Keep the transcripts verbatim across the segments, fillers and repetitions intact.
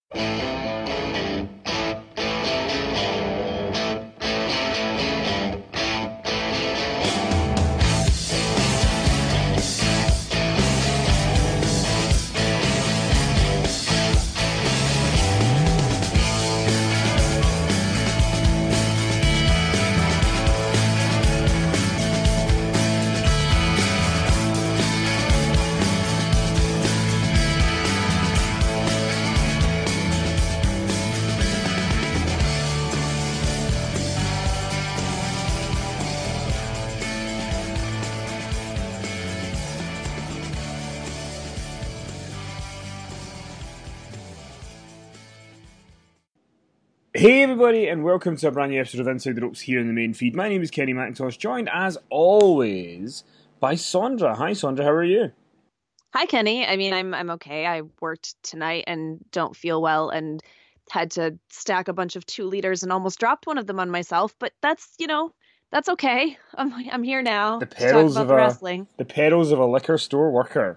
Hey everybody, and welcome to a brand new episode of Inside the Ropes here in the main feed. My name is Kenny McIntosh, joined as always by Sondra. Hi Sondra, how are you? Hi, Kenny. I mean, I'm I'm okay. I worked tonight and don't feel well and had to stack a bunch of two liters and almost dropped one of them on myself, but that's, you know, that's okay. I'm I'm here The now to talk perils about of the a wrestling. the perils of a liquor store worker.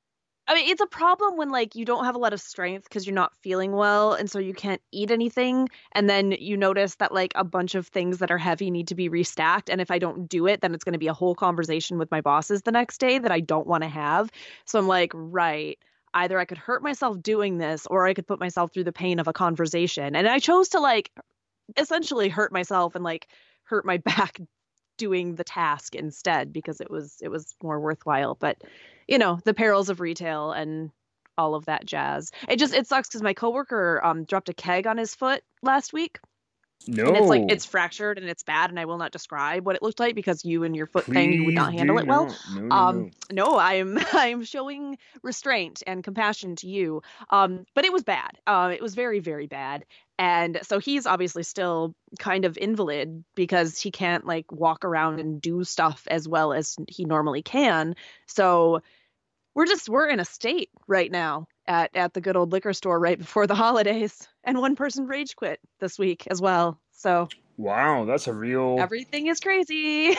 I mean, it's a problem when like you don't have a lot of strength because you're not feeling well and so you can't eat anything and then you notice that like a bunch of things that are heavy need to be restacked and if I don't do it then it's going to be a whole conversation with my bosses the next day that I don't want to have. So I'm like, right, either I could hurt myself doing this or I could put myself through the pain of a conversation. And I chose to like essentially hurt myself and like hurt my back doing the task instead because it was it was more worthwhile. But you know, the perils of retail and all of that jazz. It just it sucks because my coworker um dropped a keg on his foot last week. And it's like No, it's fractured and it's bad and I will not describe what it looked like because you and your foot thing you would please not handle do it well. not. No, no, Um no. no, I'm I'm showing restraint and compassion to you. Um but it was bad. Uh, it was very very bad. And so he's obviously still kind of invalid because he can't like walk around and do stuff as well as he normally can. So we're just we're in a state right now at at the good old liquor store right before the holidays, and one person rage quit this week as well. So Wow, that's a real. everything is crazy.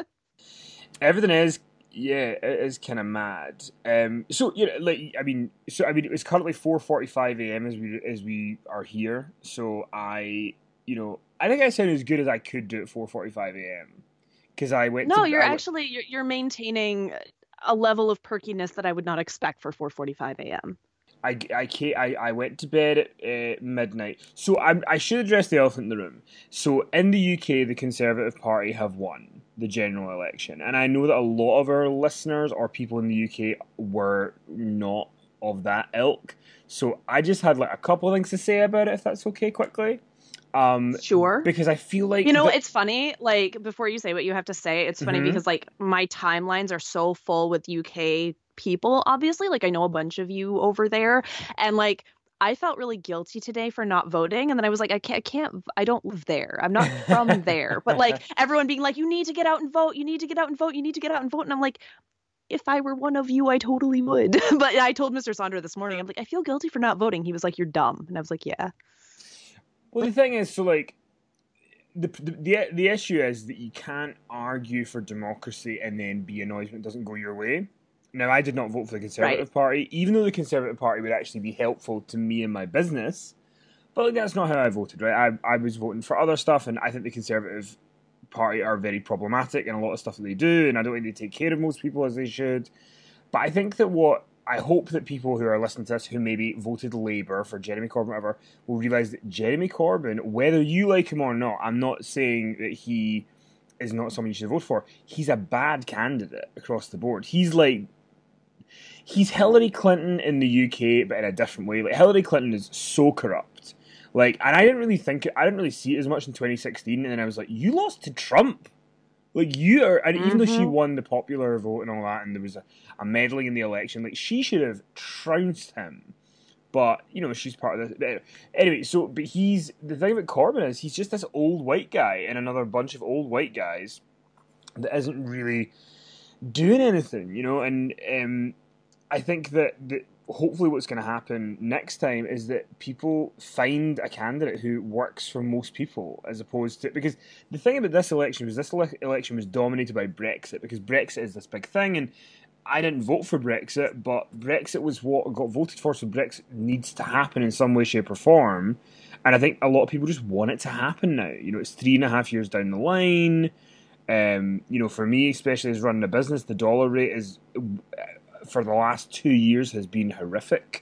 Everything is, yeah, it is kind of mad. Um, so you know, like I mean, so I mean, it's currently four forty-five a m as we as we are here. So I, you know, I think I sound as good as I could do at four forty-five a m because I went No, to you're I went actually you're, you're maintaining a level of perkiness that I would not expect for four forty-five a m. I, I, ca- I, I went to bed at uh, midnight. So I, I should address the elephant in the room. So in the U K, the Conservative Party have won the general election. And I know that a lot of our listeners or people in the U K were not of that ilk. So I just had like a couple of things to say about it, if that's okay, quickly. Um, Sure. because I feel You like know, that. it's funny, like before you say what you have to say, it's funny Mhm. because like my timelines are so full with U K people, obviously. Like I know a bunch of you over there and like I felt really guilty today for not voting and then I was like I can't I can't I don't live there. I'm not from there. But like everyone being like you need to get out and vote, you need to get out and vote, you need to get out and vote and I'm like if I were one of you, I totally would. But I told mister Sandra this morning, I'm like, I feel guilty for not voting. He was like, you're dumb. And I was like, yeah. Well, the thing is, so like, the, the the issue is that you can't argue for democracy and then be annoyed when it doesn't go your way. Now, I did not vote for the Right. Conservative Party, even though the Conservative Party would actually be helpful to me and my business. But like, that's not how I voted, right? I, I was voting for other stuff, and I think the Conservative Party are very problematic in a lot of stuff that they do, and I don't think they take care of most people as they should. But I think that what I hope that people who are listening to this who maybe voted Labour for Jeremy Corbyn, whatever, will realise that Jeremy Corbyn, whether you like him or not, I'm not saying that he is not someone you should vote for. He's a bad candidate across the board. He's like he's Hillary Clinton in the U K, but in a different way. Like Hillary Clinton is so corrupt. Like, and I didn't really think it, I didn't really see it as much in twenty sixteen, and then I was like, you lost to Trump. Like you are, and even though she Mm-hmm. won the popular vote and all that, and there was a, a meddling in the election, like she should have trounced him. But you know, she's part of this. Anyway, so but he's the thing about Corbyn is he's just this old white guy and another bunch of old white guys that isn't really doing anything, you know. And um, I think that, that hopefully what's going to happen next time is that people find a candidate who works for most people as opposed to because the thing about this election was this ele- election was dominated by Brexit because Brexit is this big thing and I didn't vote for Brexit, but Brexit was what got voted for, so Brexit needs to happen in some way, shape, or form. And I think a lot of people just want it to happen now. You know, it's three and a half years down the line. Um, you know, for me, especially as running a business, the dollar rate is, for the last two years, has been horrific.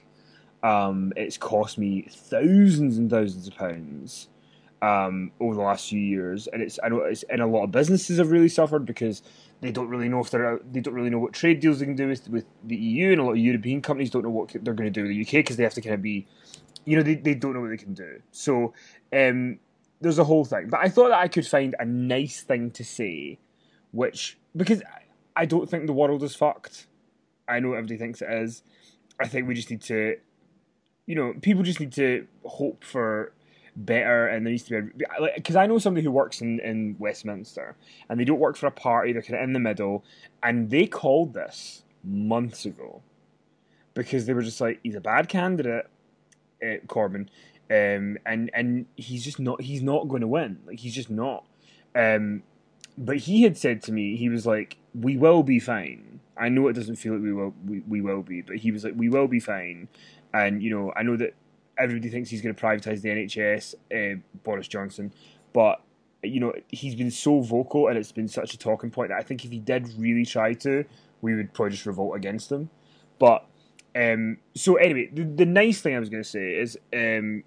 Um, it's cost me thousands and thousands of pounds um, over the last few years, and it's I know it's and a lot of businesses have really suffered because they don't really know if they're out, they don't really know what trade deals they can do with, with the E U, and a lot of European companies don't know what they're going to do with the U K because they have to kind of be, you know, they, they don't know what they can do. So um, there's a whole thing. But I thought that I could find a nice thing to say, which, because I don't think the world is fucked. I know everybody thinks it is. I think we just need to, you know, people just need to hope for better, and there needs to be, because I know somebody who works in, in Westminster, and they don't work for a party, they're kind of in the middle, and they called this months ago, because they were just like, he's a bad candidate, uh, Corbyn, um, and and he's just not, he's not going to win, like, he's just not, um, but he had said to me, he was like, we will be fine. I know it doesn't feel like we will, we, we will be, but he was like, we will be fine, and, you know, I know that everybody thinks he's going to privatise the N H S, uh, Boris Johnson, but, you know, he's been so vocal and it's been such a talking point that I think if he did really try to, we would probably just revolt against him. But, um, so anyway, the, the nice thing I was going to say is um,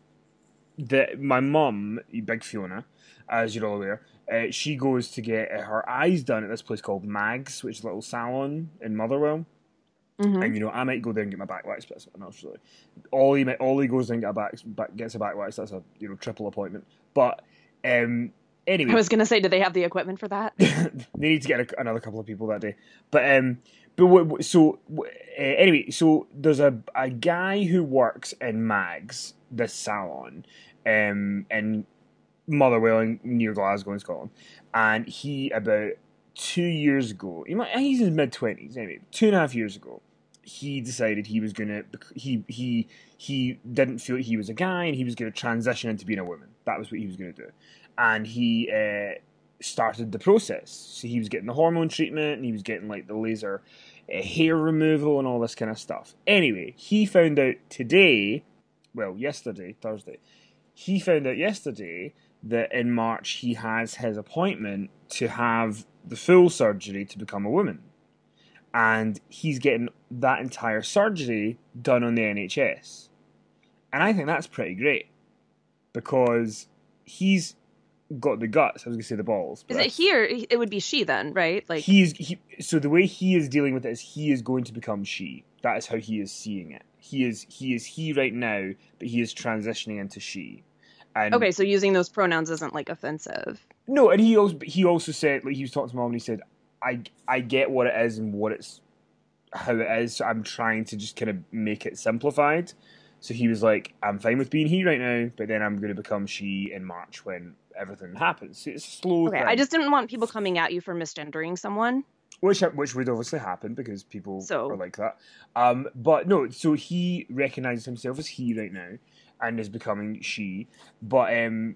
that my mum, Big Fiona, as you're all aware, uh, she goes to get her eyes done at this place called Mags, which is a little salon in Motherwell. Mm-hmm. And, you know, I might go there and get my back waxed, but that's not enough, really. Ollie, Ollie goes there and get a back, back, gets a back wax. That's a, you know, triple appointment. But, um, anyway. I was going to say, do they have the equipment for that? They need to get a, another couple of people that day. But, um, but what, so, uh, anyway, so there's a, a guy who works in Mags, this salon, um, in Motherwell, near Glasgow in Scotland. And he, about two years ago, he might, he's in his mid-twenties, anyway, two and a half years ago, he decided he was going to, he he he didn't feel like he was a guy, and he was going to transition into being a woman. That was what he was going to do. And he uh, started the process. So he was getting the hormone treatment, and he was getting like the laser uh, hair removal and all this kind of stuff. Anyway, he found out today, well, yesterday, Thursday, he found out yesterday that in March he has his appointment to have the full surgery to become a woman. And he's getting that entire surgery done on the N H S. And I think that's pretty great, because he's got the guts. I was going to say the balls. Is it he or it would be she then, right? Like he's he, so the way he is dealing with it is he is going to become she. That is how he is seeing it. He is he is he right now, but he is transitioning into she. And okay, so using those pronouns isn't like offensive. No, and he also he also said, like, he was talking to mom, and he said, I I get what it is and what it's how it is. So I'm trying to just kind of make it simplified. So he was like, I'm fine with being he right now, but then I'm going to become she in March when everything happens. So it's a slow okay, thing. I just didn't want people coming at you for misgendering someone. Which which would obviously happen because people so. are like that. Um, but no, so he recognises himself as he right now and is becoming she. But um,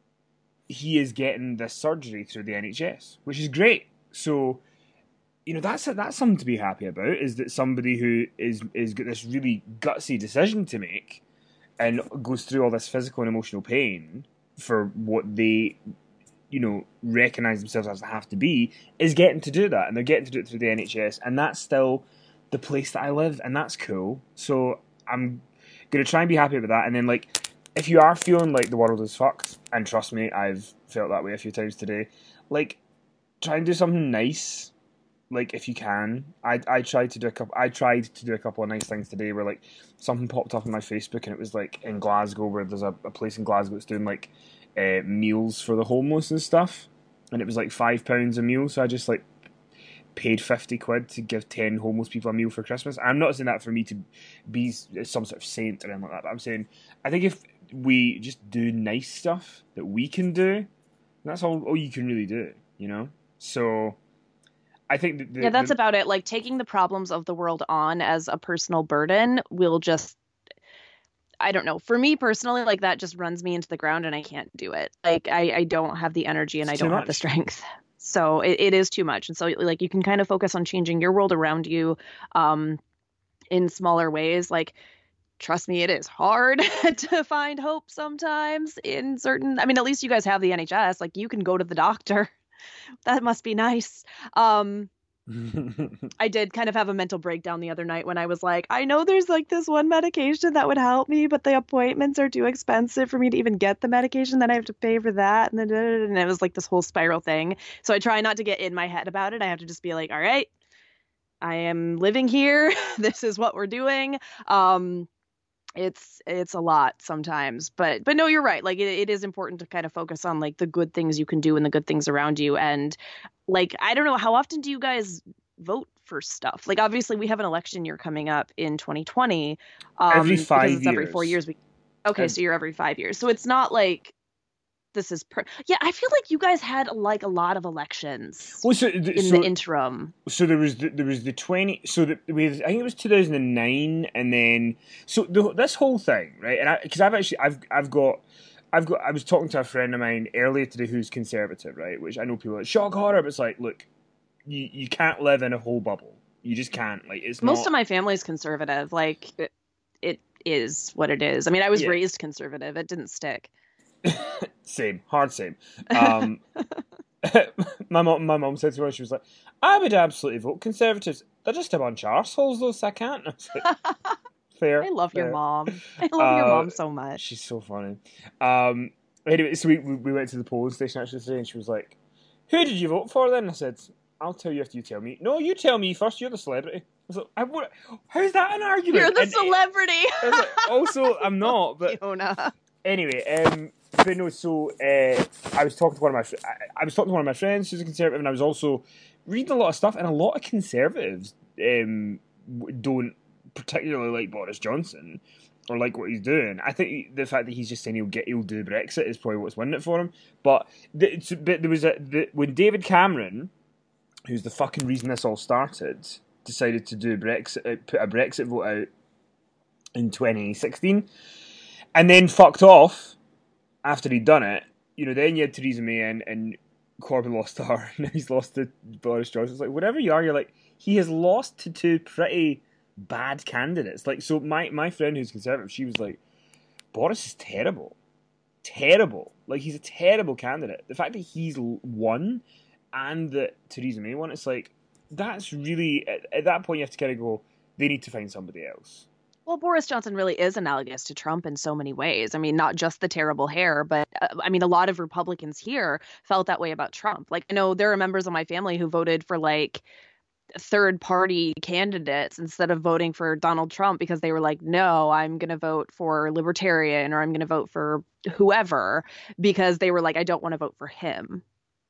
he is getting this surgery through the N H S, which is great. So, you know, that's that's something to be happy about, is that somebody who is is got this really gutsy decision to make and goes through all this physical and emotional pain for what they, you know, recognise themselves as have to be, is getting to do that. And they're getting to do it through the N H S. And that's still the place that I live, and that's cool. So I'm going to try and be happy with that. And then, like, if you are feeling like the world is fucked, and trust me, I've felt that way a few times today, like, try and do something nice, like, if you can. I I tried to do a couple. I tried to do a couple of nice things today, where, like, something popped up on my Facebook, and it was like in Glasgow, where there's a, a place in Glasgow that's doing like uh, meals for the homeless and stuff, and it was like five pounds a meal. So I just like paid fifty quid to give ten homeless people a meal for Christmas. I'm not saying that for me to be some sort of saint or anything like that, but I'm saying I think if we just do nice stuff that we can do, that's all all you can really do, you know. So I think that the, yeah, that's the, about it. Like, taking the problems of the world on as a personal burden will just, I don't know. For me personally, like, that just runs me into the ground, and I can't do it. Like, I, I don't have the energy, and I don't have the strength. So it, it is too much. And so like you can kind of focus on changing your world around you um, in smaller ways. Like, trust me, it is hard to find hope sometimes in certain, I mean, at least you guys have the N H S. Like you can go to the doctor. That must be nice. Um, I did kind of have a mental breakdown the other night when I was like, I know there's like this one medication that would help me, but the appointments are too expensive for me to even get the medication. Then I have to pay for that. And then and it was like this whole spiral thing. So I try not to get in my head about it. I have to just be like, all right, I am living here. This is what we're doing. Um, it's it's a lot sometimes, but but no, you're right. Like it, it is important to kind of focus on like the good things you can do and the good things around you. And like I don't know, how often do you guys vote for stuff? Like obviously we have an election year coming up in twenty twenty, um, Every because five it's every four years. years. We okay, And so you're every five years. So it's not like this is per yeah. I feel like you guys had like a lot of elections well, so in the so interim. so there was the, there was the twenty. So the, with I think it was two thousand and nine, and then so the, this whole thing, right? And because I've actually I've I've got. I've got. I was talking to a friend of mine earlier today who's conservative, right? Which I know people are like shock horror, but it's like, look, you, you can't live in a whole bubble. You just can't. Like it's Most not. of my family's conservative. Like it, it is what it is. I mean, I was Yeah, raised conservative. It didn't stick. same, hard same. Um, my mom, my mom said to her, she was like, "I would absolutely vote Conservatives. They're just a bunch of arseholes, though, so I can't." I was like, fair, I love your fair. mom. I love your Uh, mom so much. she's so funny. Um, anyway, so we we went to the polling station actually today, and she was like, "Who did you vote for?" Then I said, "I'll tell you after you tell me." No, you tell me first. You're the celebrity. I was like, I, what, how's that an argument? You're the And, celebrity. I was like, also, I'm not, but Fiona. anyway, um, but no, so uh, I was talking to one of my fr- I, I was talking to one of my friends who's a conservative, and I was also reading a lot of stuff, and a lot of conservatives um, don't particularly like Boris Johnson or like what he's doing. I think the fact that he's just saying he'll get he'll do Brexit is probably what's winning it for him. But, the, but there was a the, when David Cameron, who's the fucking reason this all started, decided to do Brexit, put a Brexit vote out in twenty sixteen. And then fucked off after he'd done it. You know, then you had Theresa May and, and Corbyn lost to her. Now he's lost to Boris Johnson. It's like, whatever you are, you're like, he has lost to two pretty bad candidates. Like, so my, my friend who's conservative, she was like, Boris is terrible. Terrible. Like, he's a terrible candidate. The fact that he's won and that Theresa May won, it's like, that's really, at, at that point you have to kind of go, they need to find somebody else. Well, Boris Johnson really is analogous to Trump in so many ways. I mean, not just the terrible hair, but uh, I mean, a lot of Republicans here felt that way about Trump. Like, I know there are members of my family who voted for like third party candidates instead of voting for Donald Trump because they were like, no, I'm going to vote for Libertarian or I'm going to vote for whoever because they were like, I don't want to vote for him.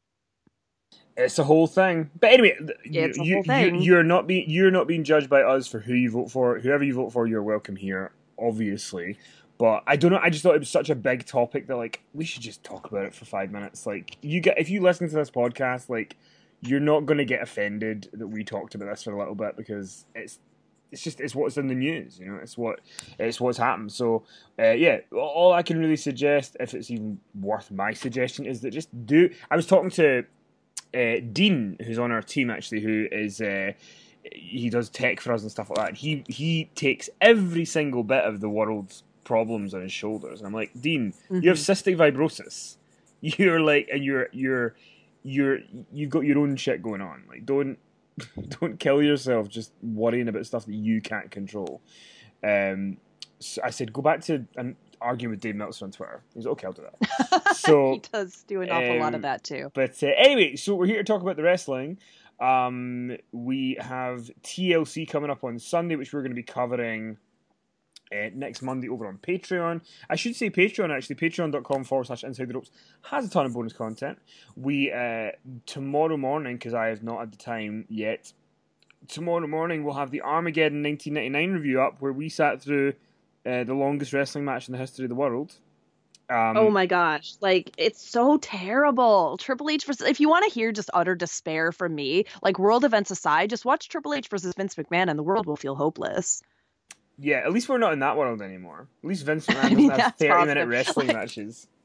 It's a whole thing. But anyway, you, It's a you, whole thing. You, you're not being you're not being judged by us for who you vote for. Whoever you vote for, you're welcome here, obviously. But I don't know. I just thought it was such a big topic that like we should just talk about it for five minutes. Like you get if you listen to this podcast, like you're not going to get offended that we talked about this for a little bit because it's it's just it's what's in the news. You know, it's what it's what's happened. So uh, yeah, all I can really suggest, if it's even worth my suggestion, is that just do. I was talking to. Uh, Dean, who's on our team actually, who is uh, he does tech for us and stuff like that. He he takes every single bit of the world's problems on his shoulders, and I'm like, Dean, mm-hmm. You have cystic fibrosis. You're like, and you're you're you're you've got your own shit going on. Like, don't don't kill yourself just worrying about stuff that you can't control. Um, so I said, go back to and. Arguing with Dave Meltzer on Twitter. He's like, okay, I'll do that. So he does do an awful um, lot of that too. But uh, anyway, so we're here to talk about the wrestling. Um, we have T L C coming up on Sunday, which we're going to be covering uh, next Monday over on Patreon. I should say Patreon, actually. Patreon.com forward slash Inside the Ropes has a ton of bonus content. We, uh, tomorrow morning, because I have not had the time yet, tomorrow morning we'll have the Armageddon nineteen ninety-nine review up, where we sat through Uh, the longest wrestling match in the history of the world. Um, oh my gosh. Like, it's so terrible. Triple H versus, if you want to hear just utter despair from me, like world events aside, just watch Triple H versus Vince McMahon and the world will feel hopeless. Yeah, at least we're not in that world anymore. At least Vince McMahon doesn't I mean, have thirty minute wrestling like, matches.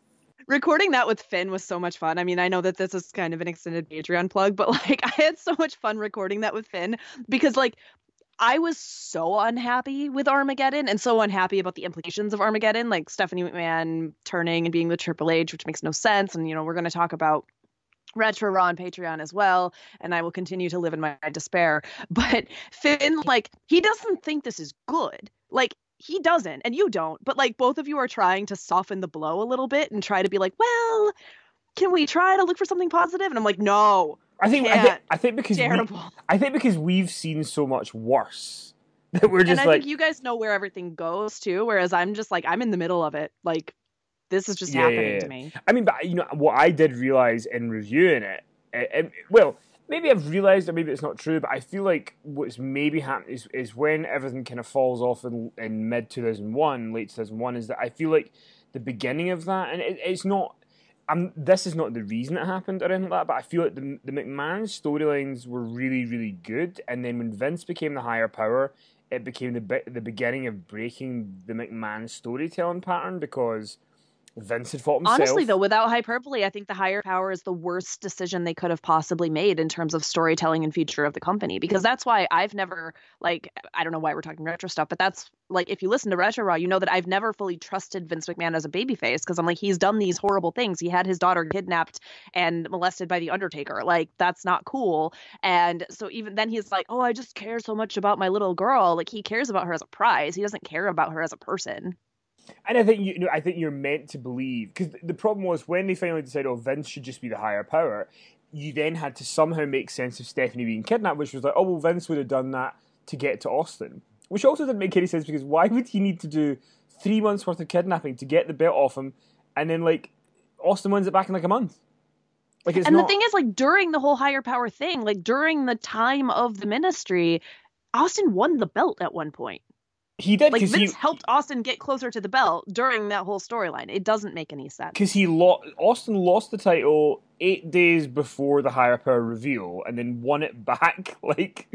recording that with Finn was so much fun. I mean, I know that this is kind of an extended Patreon plug, but like I had so much fun recording that with Finn because like I was so unhappy with Armageddon and so unhappy about the implications of Armageddon, like Stephanie McMahon turning and being the Triple H, which makes no sense. And, you know, we're going to talk about Retro Raw on Patreon as well, and I will continue to live in my despair. But Finn, like, he doesn't think this is good. Like, he doesn't, and you don't. But, like, both of you are trying to soften the blow a little bit and try to be like, well, can we try to look for something positive? And I'm like, no. I think I, th- I think because Terrible. We, I think because we've seen so much worse that we're just and I like, think you guys know where everything goes too, whereas I'm just like I'm in the middle of it. Like this is just yeah, happening yeah, yeah. to me. I mean, but you know what I did realize in reviewing it, and, and, well, maybe I've realized, or maybe it's not true, but I feel like what's maybe happening is, is when everything kind of falls off in, in mid two thousand one, late two thousand one, is that I feel like the beginning of that, and it, it's not. I'm, this is not the reason it happened or anything like that, but I feel like the, the McMahon storylines were really, really good. And then when Vince became the higher power, it became the be- the beginning of breaking the McMahon storytelling pattern because Vince had fought himself. Honestly, though, without hyperbole, I think the higher power is the worst decision they could have possibly made in terms of storytelling and future of the company. Because that's why I've never, like, I don't know why we're talking retro stuff, but that's, like, if you listen to Retro Raw, you know that I've never fully trusted Vince McMahon as a babyface because I'm like, he's done these horrible things. He had his daughter kidnapped and molested by The Undertaker. Like, that's not cool. And so even then he's like, oh, I just care so much about my little girl. Like, he cares about her as a prize. He doesn't care about her as a person. And I think you know, I think you're meant to believe because the problem was when they finally decided, oh, Vince should just be the higher power. You then had to somehow make sense of Stephanie being kidnapped, which was like, oh, well, Vince would have done that to get to Austin, which also didn't make any sense because why would he need to do three months worth of kidnapping to get the belt off him, and then like Austin wins it back in like a month? Like, it's and not... the thing is, like during the whole higher power thing, like during the time of the ministry, Austin won the belt at one point. He did, like Vince he, helped Austin get closer to the belt during that whole storyline. It doesn't make any sense because he lo- Austin lost the title eight days before the higher power reveal, and then won it back like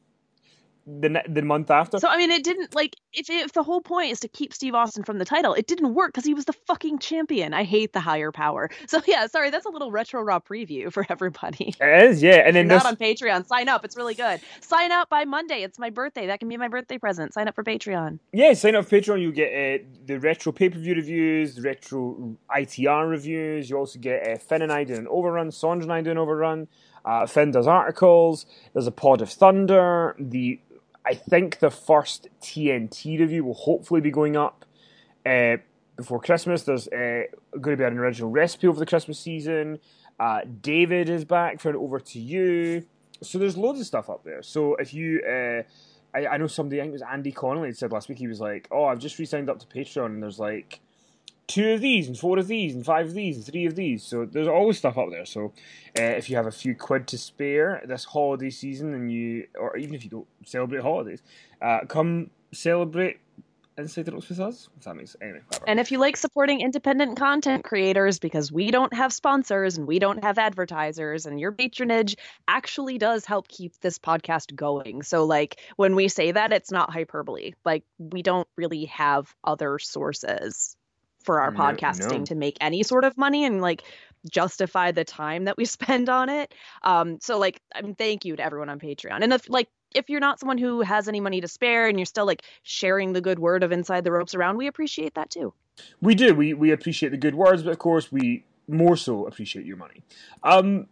the the month after. So I mean, it didn't like if if the whole point is to keep Steve Austin from the title, it didn't work because he was the fucking champion. I hate the higher power. So yeah, sorry, that's a little Retro Raw preview for everybody. It is, yeah. And then not this... on Patreon. Sign up; it's really good. Sign up by Monday. It's my birthday. That can be my birthday present. Sign up for Patreon. Yeah, sign up for Patreon. You get uh, the retro pay per view reviews, the retro I T R reviews. You also get uh, Finn and I doing an overrun, Sondra and I doing an overrun. Uh, Finn does articles. There's a Pod of Thunder. The I think the first T N T review will hopefully be going up uh, before Christmas. There's uh, going to be an original recipe over the Christmas season. Uh, David is back for an Over to You. So there's loads of stuff up there. So if you... Uh, I, I know somebody, I think it was Andy Connolly, said last week, he was like, oh, I've just re-signed up to Patreon, and there's like two of these, and four of these, and five of these, and three of these. So there's always stuff up there. So uh, if you have a few quid to spare this holiday season, and you, or even if you don't celebrate holidays, uh, come celebrate Inside the Ropes with us. If that makes sense. Anyway, whatever. And if you like supporting independent content creators, because we don't have sponsors and we don't have advertisers, and your patronage actually does help keep this podcast going. So like when we say that, it's not hyperbole. Like we don't really have other sources for our no, podcasting no. to make any sort of money and like justify the time that we spend on it. Um, so like, I mean, thank you to everyone on Patreon. And if like, if you're not someone who has any money to spare and you're still like sharing the good word of Inside the Ropes around, we appreciate that too. We do. We we appreciate the good words, but of course we more so appreciate your money. Um.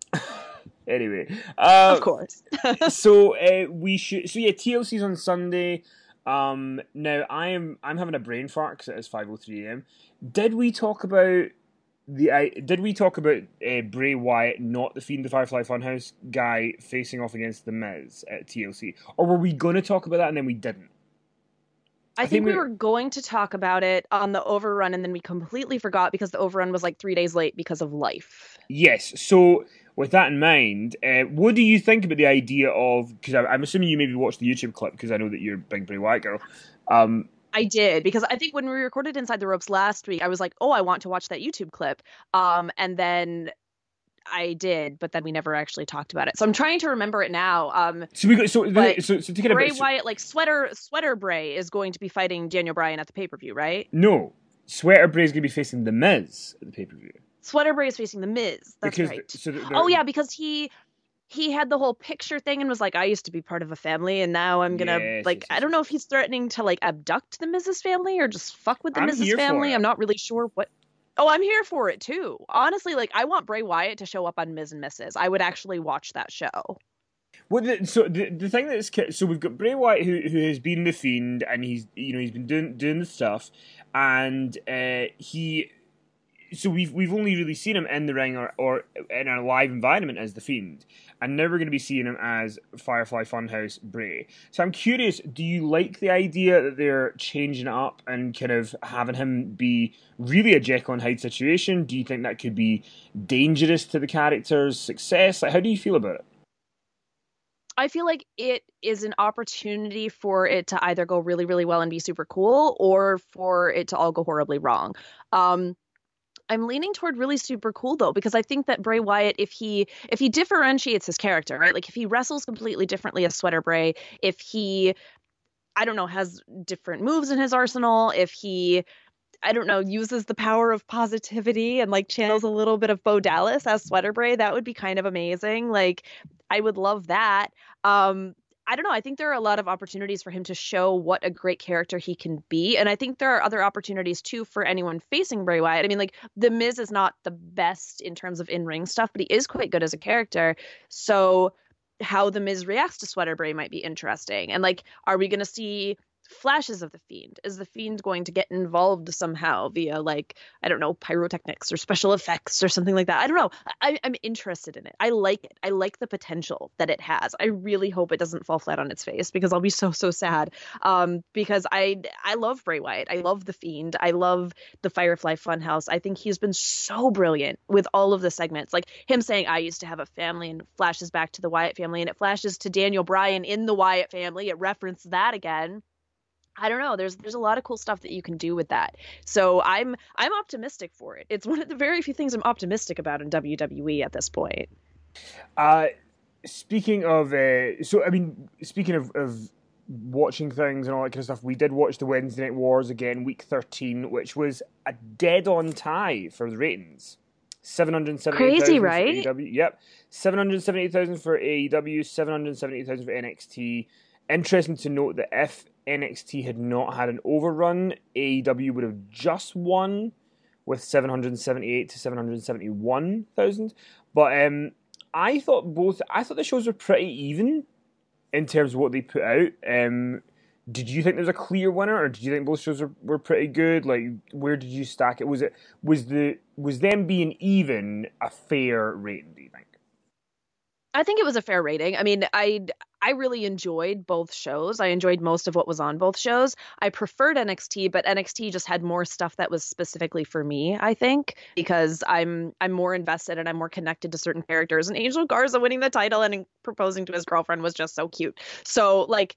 Anyway, uh, of course. so uh, we should. So yeah, T L C's on Sunday. Um. Now I am. I'm having a brain fart because it is five oh three a.m. Did we talk about the? I did we talk about uh, Bray Wyatt, not the Fiend, the Firefly Funhouse guy, facing off against the Miz at T L C, or were we going to talk about that and then we didn't? I, I think, think we were going to talk about it on the overrun, and then we completely forgot because the overrun was like three days late because of life. Yes. So with that in mind, uh, what do you think about the idea of? Because I'm assuming you maybe watched the YouTube clip because I know that you're a big Bray Wyatt girl. Um, I did, because I think when we recorded Inside the Ropes last week, I was like, oh, I want to watch that YouTube clip. Um, and then I did, but then we never actually talked about it. So I'm trying to remember it now. Um, so we got so so, so to get Bray a bit, Wyatt, like sweater sweater Bray is going to be fighting Daniel Bryan at the pay per view, right? No, Sweater Bray's going to be facing The Miz at the pay per view. Sweater Bray is facing The Miz. That's because right. so Oh yeah, because he he had the whole picture thing and was like, I used to be part of a family and now I'm gonna yes, like yes, I yes, don't yes, know yes. if he's threatening to like abduct the Miz's family or just fuck with the I'm Miz's here for family. it. I'm not really sure what. Oh, I'm here for it too. Honestly, like I want Bray Wyatt to show up on Miz and Missus I would actually watch that show. Well, the, so the the thing that's ki- so we've got Bray Wyatt who who has been the Fiend and he's you know he's been doing doing the stuff and uh, he so we've we've only really seen him in the ring or, or in a live environment as the Fiend, and now we're going to be seeing him as Firefly Funhouse Bray. So I'm curious, do you like the idea that they're changing it up and kind of having him be really a Jekyll and Hyde situation? Do you think that could be dangerous to the character's success? Like, how do you feel about it? I feel like it is an opportunity for it to either go really, really well and be super cool, or for it to all go horribly wrong. Um, I'm leaning toward really super cool though, because I think that Bray Wyatt, if he if he differentiates his character, right? Like if he wrestles completely differently as Sweater Bray, if he, I don't know, has different moves in his arsenal, if he, I don't know, uses the power of positivity and like channels a little bit of Bo Dallas as Sweater Bray, that would be kind of amazing. Like I would love that. Um, I don't know. I think there are a lot of opportunities for him to show what a great character he can be. And I think there are other opportunities too for anyone facing Bray Wyatt. I mean, like The Miz is not the best in terms of in-ring stuff, but he is quite good as a character. So how The Miz reacts to Sweater Bray might be interesting. And like, are we going to see flashes of the Fiend? Is the Fiend going to get involved somehow via like, I don't know, pyrotechnics or special effects or something like that? I don't know. I, I'm interested in it. I like it. I like the potential that it has. I really hope it doesn't fall flat on its face because I'll be so, so sad. Um, because I I love Bray Wyatt. I love the Fiend. I love the Firefly Funhouse. I think he's been so brilliant with all of the segments. Like him saying, I used to have a family, and flashes back to the Wyatt family, and it flashes to Daniel Bryan in the Wyatt family. It referenced that again. I don't know. There's there's a lot of cool stuff that you can do with that. So I'm I'm optimistic for it. It's one of the very few things I'm optimistic about in W W E at this point. Uh, speaking of, uh, so I mean, speaking of, of watching things and all that kind of stuff, we did watch the Wednesday Night Wars again, week thirteen, which was a dead-on tie for the ratings. seven hundred seventy-eight thousand Crazy, for right? A E W. Yep. seven hundred seventy-eight thousand for A E W, seven hundred seventy-eight thousand for N X T. Interesting to note that if N X T had not had an overrun, A E W would have just won with seven hundred seventy-eight to seven hundred seventy-one thousand. But um, I thought both. I thought the shows were pretty even in terms of what they put out. Um, did you think there was a clear winner, or did you think both shows were, were pretty good? Like, where did you stack it? Was it was the was them being even a fair rating? Do you think? I think it was a fair rating. I mean, I I really enjoyed both shows. I enjoyed most of what was on both shows. I preferred N X T, but N X T just had more stuff that was specifically for me, I think, because I'm I'm more invested and I'm more connected to certain characters. And Angel Garza winning the title and proposing to his girlfriend was just so cute. So, like,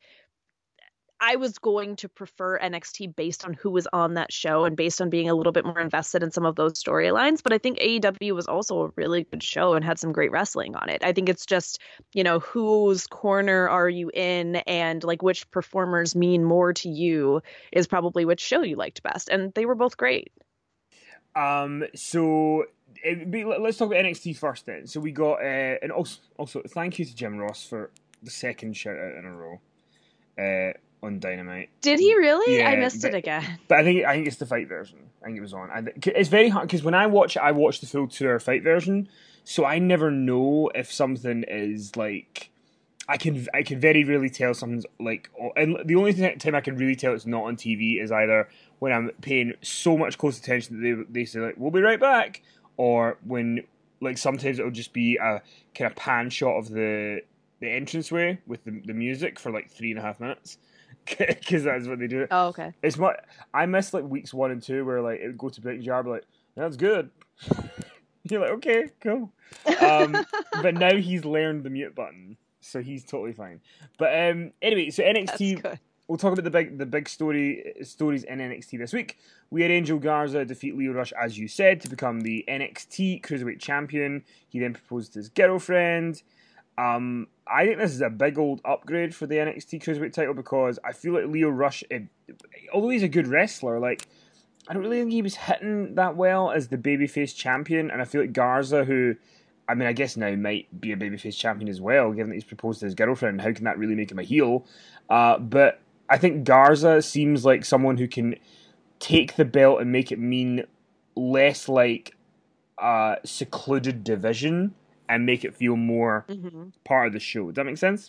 I was going to prefer N X T based on who was on that show and based on being a little bit more invested in some of those storylines. But I think A E W was also a really good show and had some great wrestling on it. I think it's just, you know, whose corner are you in and like which performers mean more to you is probably which show you liked best. And they were both great. Um, so it be, let's talk about N X T first then. So we got, uh, and also, also thank you to Jim Ross for the second shout out in a row. Uh, on Dynamite. Did he really? Yeah, I missed but, it again. But I think I think it's the fight version. I think it was on. And it's very hard because when I watch it, I watch the full two-hour fight version, so I never know if something is like. I can I can very rarely tell something's like. And the only time I can really tell it's not on T V is either when I'm paying so much close attention that they they say like we'll be right back, or when like sometimes it'll just be a kind of pan shot of the the entranceway with the the music for like three and a half minutes. Because that's what they do. Oh, okay. It's what I missed like weeks one and two where like it would go to Breaking Jar, like that's good. You're like, okay, cool. Um, but now he's learned the mute button, so he's totally fine. But um, anyway, so N X T. We'll talk about the big the big story stories in N X T this week. We had Angel Garza defeat Lio Rush, as you said, to become the N X T Cruiserweight Champion. He then proposed to his girlfriend. Um, I think this is a big old upgrade for the N X T Cruiserweight title because I feel like Lio Rush, it, although he's a good wrestler, like I don't really think he was hitting that well as the babyface champion, and I feel like Garza, who, I mean, I guess now might be a babyface champion as well, given that he's proposed to his girlfriend. How can that really make him a heel? Uh, but I think Garza seems like someone who can take the belt and make it mean less like a secluded division and make it feel more Mm-hmm. part of the show. Does that make sense?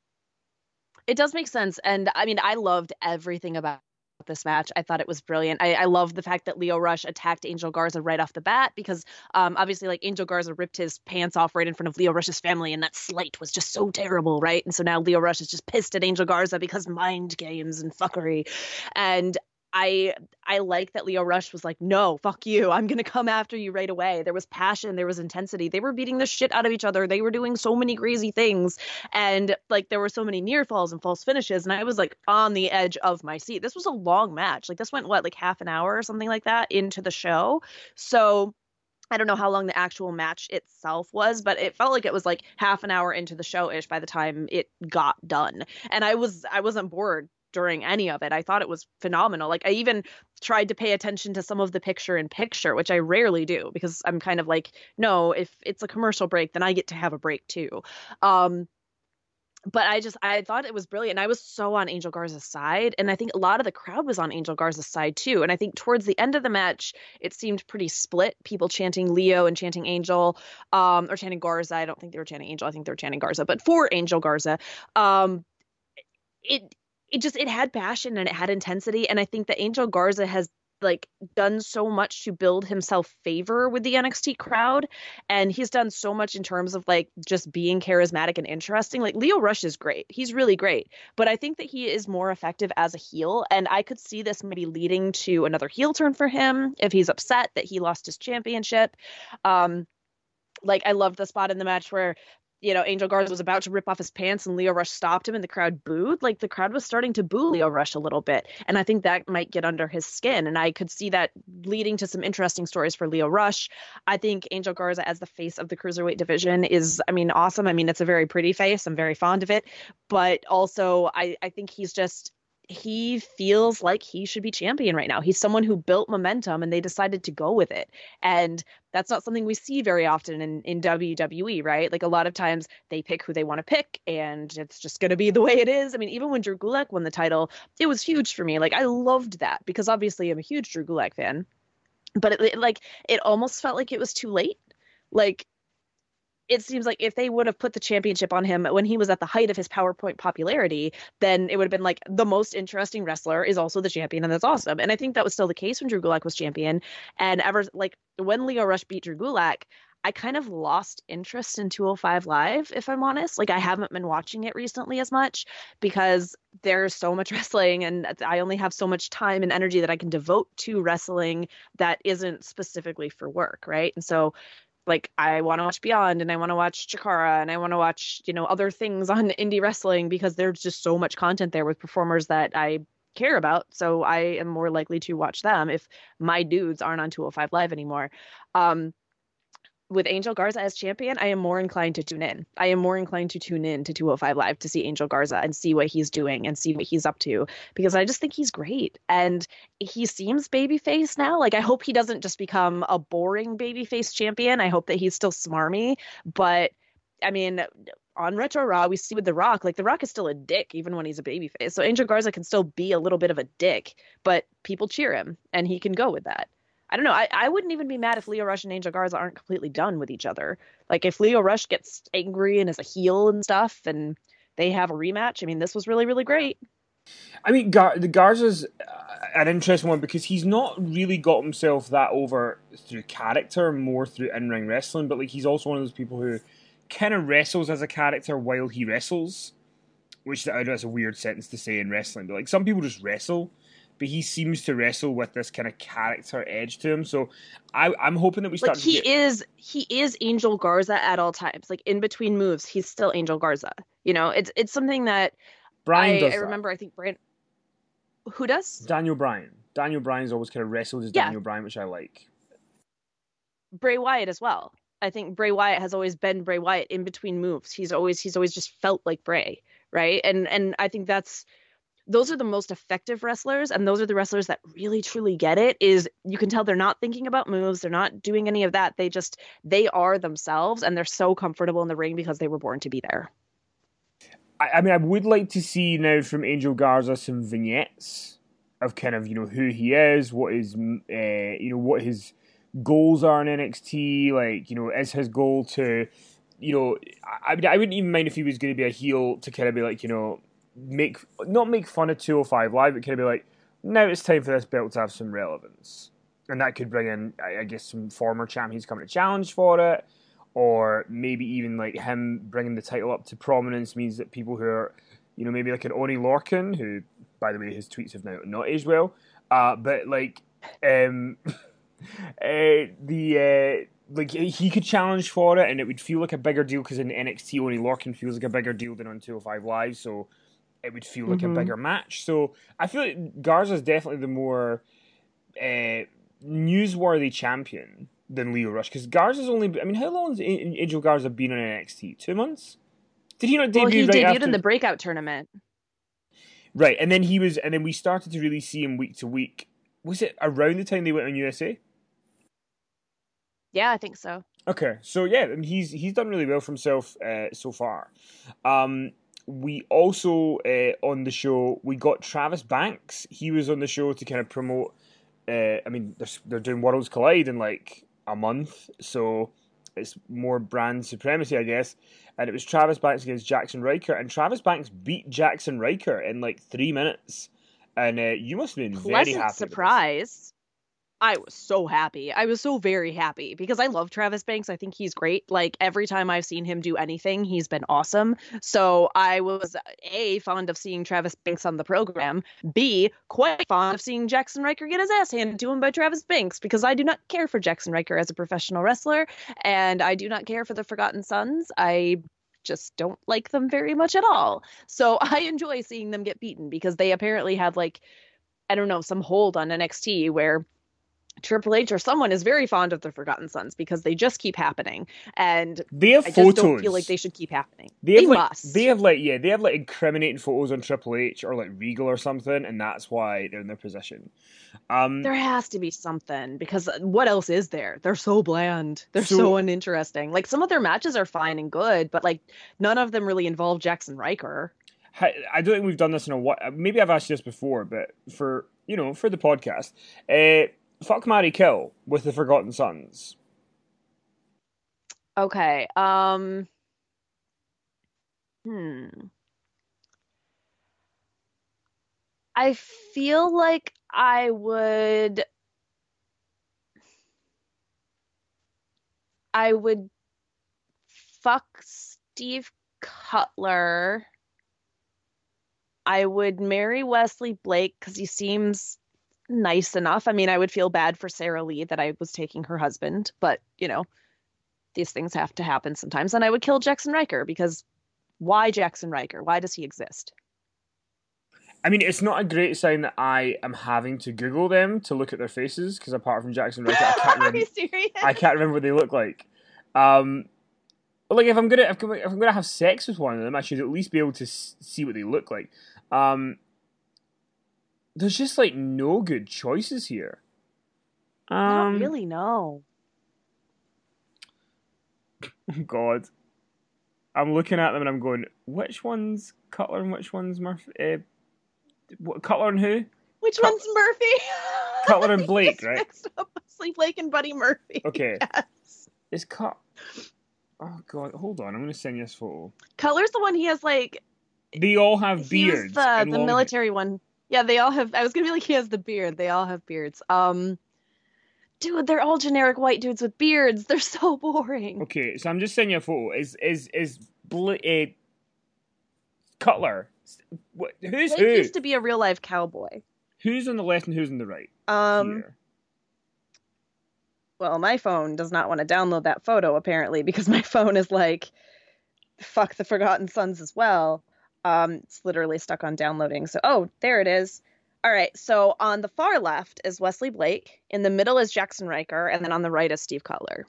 It does make sense. And I mean, I loved everything about this match. I thought it was brilliant. I, I love the fact that Lio Rush attacked Angel Garza right off the bat because um, obviously, like, Angel Garza ripped his pants off right in front of Lio Rush's family, and that slight was just so terrible, right? And so now Lio Rush is just pissed at Angel Garza because mind games and fuckery. And I I like that Lio Rush was like, no, fuck you. I'm gonna come after you right away. There was passion, there was intensity. They were beating the shit out of each other. They were doing so many crazy things. And like there were so many near falls and false finishes. And I was like on the edge of my seat. This was a long match. Like this went what, like half an hour or something like that into the show. So I don't know how long the actual match itself was, but it felt like it was like half an hour into the show-ish by the time it got done. And I was I wasn't bored during any of it. I thought it was phenomenal. Like I even tried to pay attention to some of the picture in picture, which I rarely do because I'm kind of like, no, if it's a commercial break, then I get to have a break too. Um, but I just I thought it was brilliant. I was so on Angel Garza's side, and I think a lot of the crowd was on Angel Garza's side too. And I think towards the end of the match, it seemed pretty split. People chanting Lio and chanting Angel, um, or chanting Garza. I don't think they were chanting Angel. I think they were chanting Garza, but for Angel Garza, um, it it just it had passion and it had intensity. And I think that Angel Garza has like done so much to build himself favor with the N X T crowd, and he's done so much in terms of like just being charismatic and interesting. Like Lio Rush is great, he's really great, but I think that he is more effective as a heel, and I could see this maybe leading to another heel turn for him if he's upset that he lost his championship. um like I loved the spot in the match where, you know, Angel Garza was about to rip off his pants and Lio Rush stopped him and the crowd booed. Like the crowd was starting to boo Lio Rush a little bit. And I think that might get under his skin. And I could see that leading to some interesting stories for Lio Rush. I think Angel Garza as the face of the cruiserweight division is, I mean, awesome. I mean, it's a very pretty face. I'm very fond of it. But also, I, I think he's just, he feels like he should be champion right now. He's someone who built momentum and they decided to go with it. And that's not something we see very often in, in W W E, right? Like a lot of times they pick who they want to pick and it's just going to be the way it is. I mean, even when Drew Gulak won the title, it was huge for me. Like I loved that because obviously I'm a huge Drew Gulak fan, but it, it like it almost felt like it was too late. Like it seems like if they would have put the championship on him when he was at the height of his PowerPoint popularity, then it would have been like the most interesting wrestler is also the champion, and that's awesome. And I think that was still the case when Drew Gulak was champion. And ever like when Lio Rush beat Drew Gulak, I kind of lost interest in two oh five Live, if I'm honest. Like I haven't been watching it recently as much because there's so much wrestling and I only have so much time and energy that I can devote to wrestling that isn't specifically for work, right? And so like I want to watch Beyond and I want to watch Chikara and I want to watch, you know, other things on indie wrestling because there's just so much content there with performers that I care about. So I am more likely to watch them if my dudes aren't on two oh five Live anymore. Um, with Angel Garza as champion, I am more inclined to tune in. I am more inclined to tune in to two oh five Live to see Angel Garza and see what he's doing and see what he's up to because I just think he's great. And he seems babyface now. Like I hope he doesn't just become a boring babyface champion. I hope that he's still smarmy. But I mean, on Retro Raw, we see with The Rock, like The Rock is still a dick even when he's a babyface. So Angel Garza can still be a little bit of a dick, but people cheer him and he can go with that. I don't know. I, I wouldn't even be mad if Lio Rush and Angel Garza aren't completely done with each other. Like if Lio Rush gets angry and is a heel and stuff and they have a rematch, I mean, this was really, really great. I mean, Gar- the Garza's an interesting one because he's not really got himself that over through character, more through in-ring wrestling, but like he's also one of those people who kind of wrestles as a character while he wrestles, which I know is a weird sentence to say in wrestling, but like some people just wrestle. But he seems to wrestle with this kind of character edge to him. So I, I'm hoping that we start like he to get... is he is Angel Garza at all times. Like in between moves, he's still Angel Garza. You know, it's it's something that Bryan I, does I that. remember. I think Brand who does Daniel Bryan. Daniel Bryan's always kind of wrestled as yeah. Daniel Bryan, which I like. Bray Wyatt as well. I think Bray Wyatt has always been Bray Wyatt in between moves. He's always he's always just felt like Bray, right? And and I think that's those are the most effective wrestlers, and those are the wrestlers that really truly get it. Is you can tell they're not thinking about moves, they're not doing any of that. They just they are themselves, and they're so comfortable in the ring because they were born to be there. I, I mean, I would like to see now from Angel Garza some vignettes of kind of, you know, who he is, what his, uh, you know, what his goals are in N X T. Like, you know, is his goal to, you know, I, I wouldn't even mind if he was going to be a heel to kind of be like, you know, make not make fun of two oh five Live, but kind of be like, now it's time for this belt to have some relevance, and that could bring in, I guess, some former champions coming to challenge for it, or maybe even like him bringing the title up to prominence means that people who are, you know, maybe like an Oni Lorcan, who, by the way, his tweets have now not aged well, uh, but like, um, uh, the uh, like he could challenge for it, and it would feel like a bigger deal because in N X T, Oni Lorcan feels like a bigger deal than on two oh five Live, so it would feel like mm-hmm. a bigger match. So I feel like Garza's definitely the more uh, newsworthy champion than Lio Rush, because Garza's only, I mean, how long has Angel Garza been on N X T? Two months? Did he not debut? Well, he right debuted after... in the breakout tournament. Right, and then he was, and then we started to really see him week to week. Was it around the time they went on U S A? Yeah, I think so. Okay, so yeah, I mean, he's he's done really well for himself uh, so far. Um, we also uh, on the show we got Travis Banks. He was on the show to kind of promote. Uh, I mean, they're they're doing Worlds Collide in like a month, so it's more brand supremacy, I guess. And it was Travis Banks against Jackson Ryker, and Travis Banks beat Jackson Ryker in like three minutes. And uh, you must have been Pleasant very happy. Surprise. I was so happy. I was so very happy because I love Travis Banks. I think he's great. Like every time I've seen him do anything, he's been awesome. So I was A, fond of seeing Travis Banks on the program. B, quite fond of seeing Jackson Ryker get his ass handed to him by Travis Banks, because I do not care for Jackson Ryker as a professional wrestler, and I do not care for the Forgotten Sons. I just don't like them very much at all. So I enjoy seeing them get beaten because they apparently have, like, I don't know, some hold on N X T where Triple H or someone is very fond of the Forgotten Sons because they just keep happening, and they have I photos. just don't feel like they should keep happening. They, have they like, must. They have like yeah, they have like incriminating photos on Triple H or like Regal or something, and that's why they're in their position. Um, there has to be something, because what else is there? They're so bland. They're so, so uninteresting. Like, some of their matches are fine and good, but like none of them really involve Jackson Ryker. I don't think we've done this in a while. Maybe I've asked you this before, but for you know for the podcast. Uh, Fuck, marry, kill with the Forgotten Sons. Okay. Um. Hmm. I feel like I would. I would fuck Steve Cutler. I would marry Wesley Blake because he seems nice enough. I mean, I would feel bad for Sarah Lee that I was taking her husband, but, you know, these things have to happen sometimes. And I would kill Jackson Ryker, because why Jackson Ryker? Why does he exist? I mean, it's not a great sign that I am having to Google them to look at their faces, because apart from Jackson Ryker, I can't remember. Are you serious? I can't remember what they look like. Um, like if I'm gonna if I'm gonna have sex with one of them, I should at least be able to see what they look like. Um, There's just, like, no good choices here. Um, Not really, no. God. I'm looking at them and I'm going, which one's Cutler and which one's Murphy? Uh, what, Cutler and who? Which Cut- one's Murphy? Cutler and Blake, right? Mixed up Wesley Blake and Buddy Murphy. Okay. Yes. It's Cut... Oh, God. Hold on. I'm going to send you this photo. Cutler's the one he has, like... They all have beards. He was the, the military hair. one. Yeah, they all have. I was gonna be like, he has the beard. They all have beards. Um, dude, they're all generic white dudes with beards. They're so boring. Okay, so I'm just sending you a photo. Is is is Bl- uh, Cutler? What, who's Blake who? used to be a real life cowboy. Who's on the left and who's on the right? Um. Here. Well, my phone does not want to download that photo apparently, because my phone is like, fuck the Forgotten Sons as well. Um, it's literally stuck on downloading. So, oh, there it is. All right. So on the far left is Wesley Blake. In the middle is Jackson Ryker. And then on the right is Steve Cutler.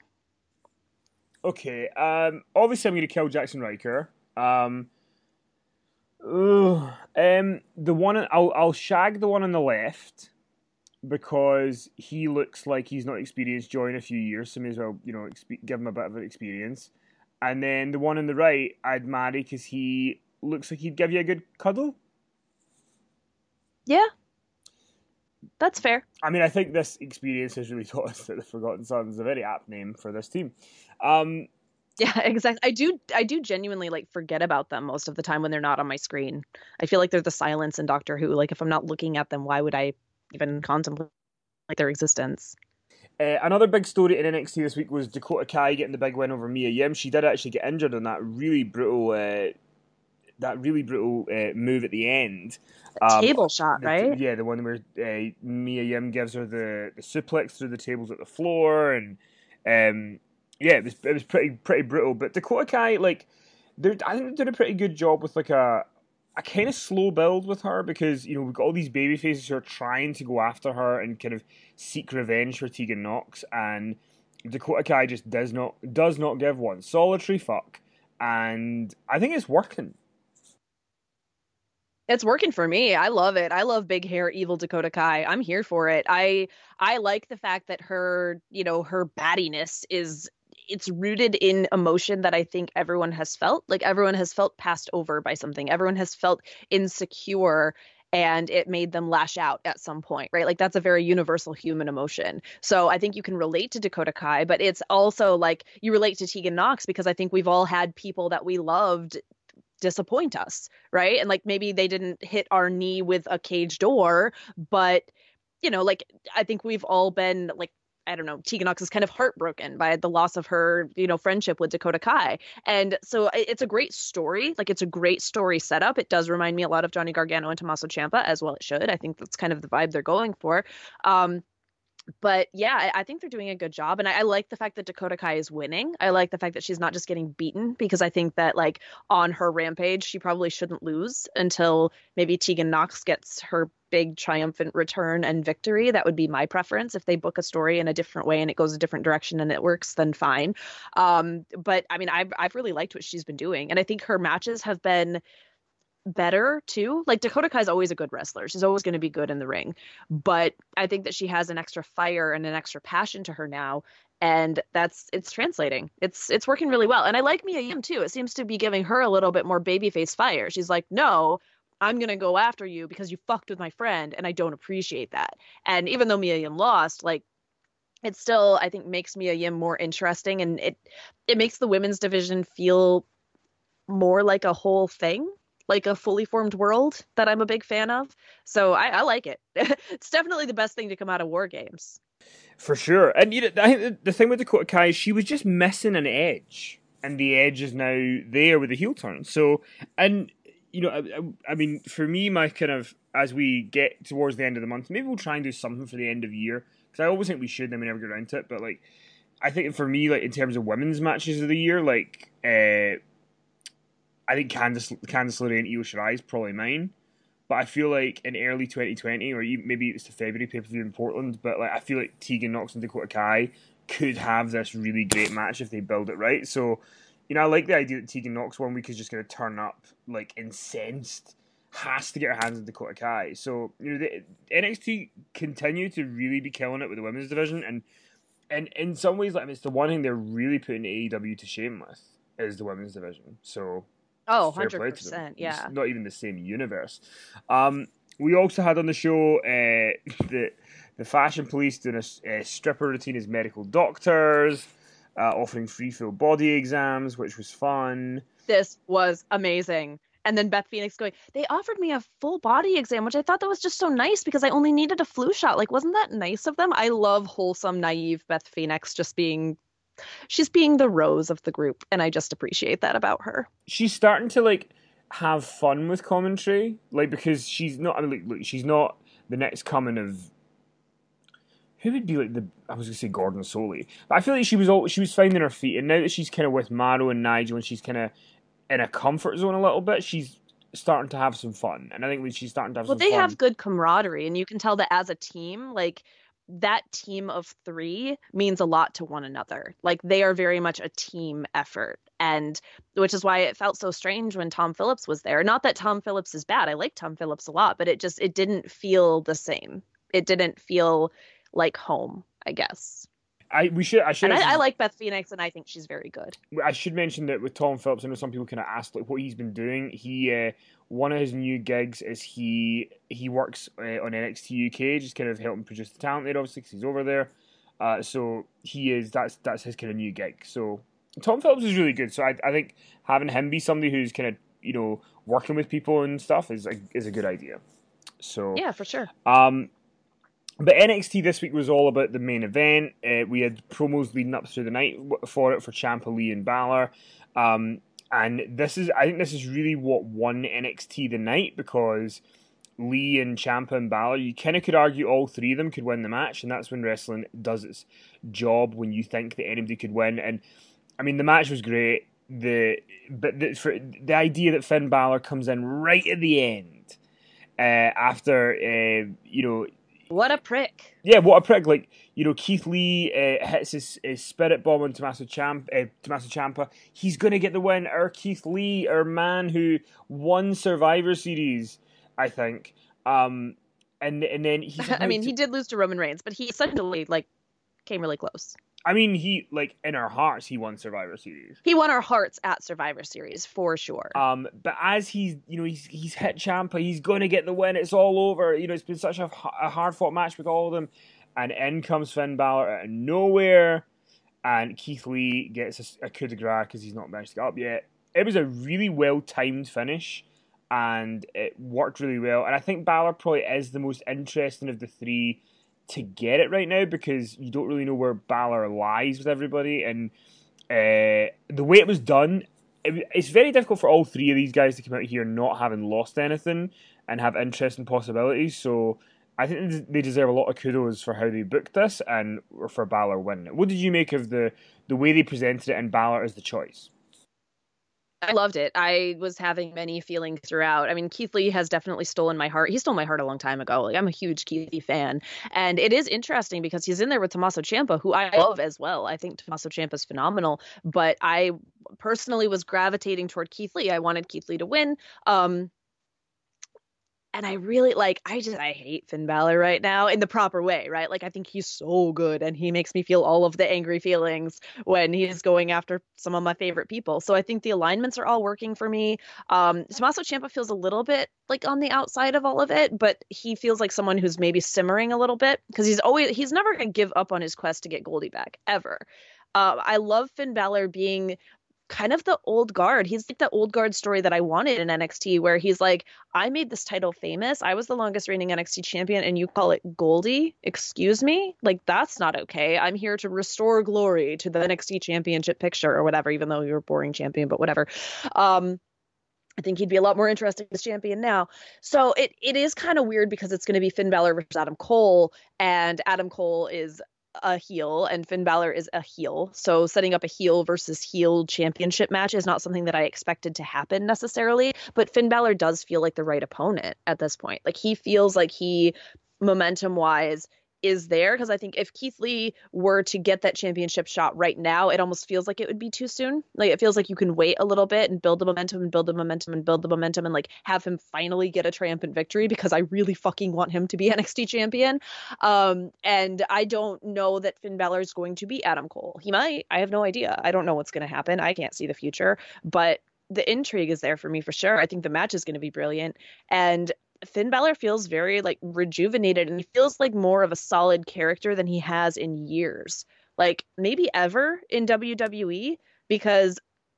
Okay. Um, obviously, I'm going to kill Jackson Ryker. Um, Ugh. Um, the one I'll I'll shag the one on the left because he looks like he's not experienced Joy in a few years, so may as well, you know, expe- give him a bit of an experience. And then the one on the right, I'd marry because he looks like he'd give you a good cuddle. Yeah, that's fair. I mean, I think this experience has really taught us that the Forgotten Sons is a very apt name for this team. Um, Yeah, exactly. I do I do genuinely like forget about them most of the time when they're not on my screen. I feel like they're the silence in Doctor Who. Like if I'm not looking at them, why would I even contemplate their existence? uh, another big story in N X T this week was Dakota Kai getting the big win over Mia Yim. She did actually get injured on that really brutal, uh, that really brutal uh, move at the end. A Um, table shot, the right? yeah, the one where uh, Mia Yim gives her the, the suplex through the tables at the floor, and um, yeah, it was it was pretty pretty brutal. But Dakota Kai, like, they're I think they did a pretty good job with like a a kind of slow build with her because you know we've got all these baby faces who are trying to go after her and kind of seek revenge for Tegan Knox, and Dakota Kai just does not does not give one solitary fuck, and I think it's working. It's working for me. I love it. I love big hair evil Dakota Kai. I'm here for it. I I like the fact that her, you know, her battiness is it's rooted in emotion that I think everyone has felt. Like everyone has felt passed over by something. Everyone has felt insecure and it made them lash out at some point, right? Like that's a very universal human emotion. So I think you can relate to Dakota Kai, but it's also like you relate to Tegan Knox because I think we've all had people that we loved disappoint us, right? And like maybe they didn't hit our knee with a cage door, but you know, like I think we've all been like I don't know, Tegan Knox is kind of heartbroken by the loss of her, you know, friendship with Dakota Kai. And so it's a great story. Like it's a great story setup. It does remind me a lot of Johnny Gargano and Tommaso Ciampa, as well it should. I think that's kind of the vibe they're going for. Um, but yeah, I, I think they're doing a good job. And I, I like the fact that Dakota Kai is winning. I like the fact that she's not just getting beaten because I think that like on her rampage, she probably shouldn't lose until maybe Tegan Knox gets her big triumphant return and victory. That would be my preference. If they book a story in a different way and it goes a different direction and it works, then fine. Um, but I mean, I've I've really liked what she's been doing. And I think her matches have been better too. Like Dakota Kai is always a good wrestler. She's always going to be good in the ring. But I think that she has an extra fire and an extra passion to her now. And that's it's translating. It's it's working really well. And I like Mia Yim too. It seems to be giving her a little bit more babyface fire. She's like, no, I'm gonna go after you because you fucked with my friend, and I don't appreciate that. And even though Mia Yim lost, like it still I think makes Mia Yim more interesting, and it it makes the women's division feel more like a whole thing, like a fully formed world that I'm a big fan of. So I, I like it. It's definitely the best thing to come out of War Games. For sure. And you know, I think the thing with Dakota Kai is she was just missing an edge, and the edge is now there with the heel turn. So, and you know, I, I mean, for me, my kind of as we get towards the end of the month, maybe we'll try and do something for the end of the year because I always think we should, and we never get around to it. But like, I think for me, like in terms of women's matches of the year, like uh, I think Candice, Candice LeRae and Io Shirai is probably mine. But I feel like in early twenty twenty, or even, maybe it's the February pay per view in Portland, but like I feel like Tegan Knox and Dakota Kai could have this really great match if they build it right. So, you know, I like the idea that Tegan Knox one week is just going to turn up like incensed, has to get her hands on Dakota Kai. So, you know, the N X T continue to really be killing it with the women's division, and and in some ways, like I mean, it's the one thing they're really putting A E W to shame with is the women's division. So Oh, fair play to them. one hundred percent. It's Yeah. not even the same universe. Um, we also had on the show uh, the the fashion police doing a, a stripper routine as medical doctors, uh, offering free full body exams, which was fun. This was amazing. And then Beth Phoenix going, they offered me a full body exam, which I thought that was just so nice because I only needed a flu shot. Like, wasn't that nice of them? I love wholesome, naive Beth Phoenix just being, she's being the rose of the group. And I just appreciate that about her. She's starting to like have fun with commentary, like because she's not. I mean, look, look, she's not the next coming of who would be like the I was gonna say Gordon Soley, but I feel like she was all she was finding her feet, and now that she's kind of with Maro and Nigel, and she's kind of in a comfort zone a little bit, she's starting to have some fun, and I think when she's starting to have Well, some they fun, have good camaraderie, and you can tell that as a team, like that team of three means a lot to one another. Like they are very much a team effort. And which is why it felt so strange when Tom Phillips was there. Not that Tom Phillips is bad. I like Tom Phillips a lot, but it just it didn't feel the same. It didn't feel like home, I guess. I we should I should And I, I actually, like Beth Phoenix, and I think she's very good. I should mention that with Tom Phillips, I know some people kind of asked like what he's been doing. He uh, one of his new gigs is he he works uh, on N X T U K, just kind of helping produce the talent there, obviously because he's over there. Uh, so he is that's that's his kind of new gig. So Tom Phillips is really good. So I I think having him be somebody who's kind of you know working with people and stuff is a, is a good idea. So Yeah, for sure. Um, but N X T this week was all about the main event. Uh, we had promos leading up through the night for it for Ciampa, Lee, and Balor. Um, and this is, I think, this is really what won N X T the night because Lee and Ciampa and Balor, you kind of could argue all three of them could win the match, and that's when wrestling does its job when you think that anybody could win. And I mean, the match was great. The but the, for, the idea that Finn Balor comes in right at the end uh, after uh, you know. What a prick. Yeah, what a prick. Like, you know, Keith Lee uh, hits his, his spirit bomb on Tommaso Ciampa, uh, Tommaso Ciampa. He's going to get the win. Our Keith Lee, our man who won Survivor Series, I think. Um, and and then he's I mean, to, he did lose to Roman Reigns, but he essentially, like, came really close. I mean, he, like, in our hearts, he won Survivor Series. He won our hearts at Survivor Series, for sure. Um, but as he's, you know, he's he's hit Ciampa, he's going to get the win. It's all over. You know, it's been such a, a hard-fought match with all of them. And in comes Finn Balor out of nowhere. And Keith Lee gets a, a coup de grace because he's not managed to get up yet. It was a really well-timed finish. And it worked really well. And I think Balor probably is the most interesting of the three to get it right now because you don't really know where Balor lies with everybody. And uh, the way it was done, it, it's very difficult for all three of these guys to come out here not having lost anything and have interesting possibilities. So I think they deserve a lot of kudos for how they booked this and for Balor winning it. What did you make of the, the way they presented it and Balor as the choice? I loved it. I was having many feelings throughout. I mean, Keith Lee has definitely stolen my heart. He stole my heart a long time ago. Like, I'm a huge Keith Lee fan. And it is interesting because he's in there with Tommaso Ciampa, who I love as well. I think Tommaso Ciampa is phenomenal. But I personally was gravitating toward Keith Lee. I wanted Keith Lee to win. Um, And I really like, I just, I hate Finn Balor right now in the proper way, right? Like, I think he's so good and he makes me feel all of the angry feelings when he's going after some of my favorite people. So I think the alignments are all working for me. Um, Tommaso Ciampa feels a little bit like on the outside of all of it, but he feels like someone who's maybe simmering a little bit because he's always, he's never going to give up on his quest to get Goldie back, ever. Uh, I love Finn Balor being kind of the old guard. He's like the old guard story that I wanted in N X T, where he's like, I made this title famous. I was the longest reigning N X T champion, and you call it Goldie? Excuse me? Like, that's not okay. I'm here to restore glory to the N X T championship picture or whatever, even though you're a boring champion, but whatever. Um, I think he'd be a lot more interesting as champion now. So it it is kind of weird because it's going to be Finn Balor versus Adam Cole, and Adam Cole is a heel and Finn Balor is a heel. So setting up a heel versus heel championship match is not something that I expected to happen necessarily, but Finn Balor does feel like the right opponent at this point. Like, he feels like he, momentum wise, is there, because I think if Keith Lee were to get that championship shot right now, it almost feels like it would be too soon. Like, it feels like you can wait a little bit and build the momentum and build the momentum and build the momentum and like have him finally get a triumphant victory, because I really fucking want him to be N X T champion. Um, and I don't know that Finn Balor is going to beat Adam Cole. He might. I have no idea. I don't know what's going to happen. I can't see the future, but the intrigue is there for me for sure. I think the match is going to be brilliant. And Finn Balor feels very like rejuvenated, and he feels like more of a solid character than he has in years, like maybe ever in W W E, because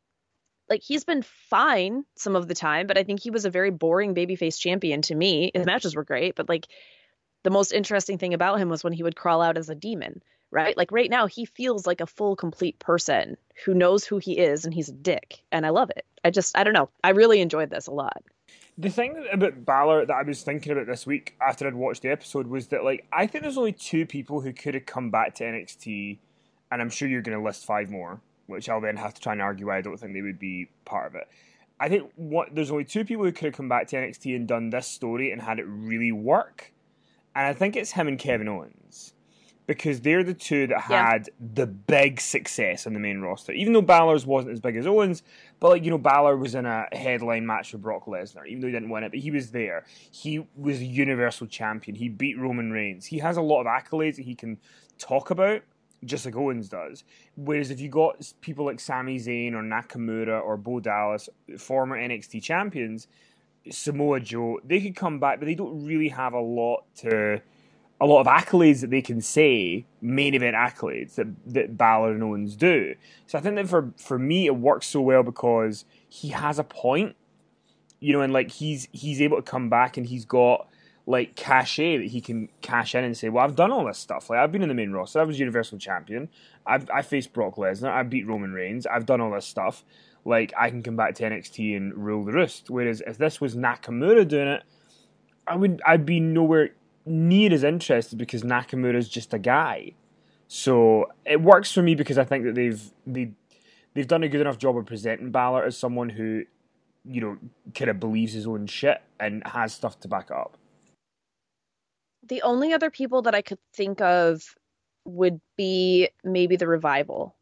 like he's been fine some of the time, but I think he was a very boring babyface champion to me. His matches were great, but like the most interesting thing about him was when he would crawl out as a demon, right? Like right now he feels like a full, complete person who knows who he is, and he's a dick, and I love it. I just, I don't know. I really enjoyed this a lot. The thing about Balor that I was thinking about this week after I'd watched the episode was that, like, I think there's only two people who could have come back to N X T, and I'm sure you're going to list five more, which I'll then have to try and argue why I don't think they would be part of it. I think what there's only two people who could have come back to N X T and done this story and had it really work, and I think it's him and Kevin Owens. because they're the two that Yeah. had the big success on the main roster. Even though Balor's wasn't as big as Owens, but like, you know, Balor was in a headline match with Brock Lesnar, even though he didn't win it, but he was there. He was a Universal Champion. He beat Roman Reigns. He has a lot of accolades that he can talk about, just like Owens does. Whereas if you got people like Sami Zayn or Nakamura or Bo Dallas, former N X T champions, Samoa Joe, they could come back, but they don't really have a lot to... a lot of accolades that they can say, main event accolades, that, that Balor and Owens do. So I think that for, for me, it works so well because he has a point, you know, and like he's he's able to come back and he's got like cachet that he can cash in and say, well, I've done all this stuff. Like I've been in the main roster, I was Universal Champion, I've I faced Brock Lesnar, I beat Roman Reigns, I've done all this stuff. Like I can come back to N X T and rule the roost. Whereas if this was Nakamura doing it, I would I'd be nowhere near as interested because Nakamura's just a guy. So it works for me because I think that they've they they've done a good enough job of presenting Balor as someone who, you know, kind of believes his own shit and has stuff to back up. The only other people that I could think of would be maybe the Revival.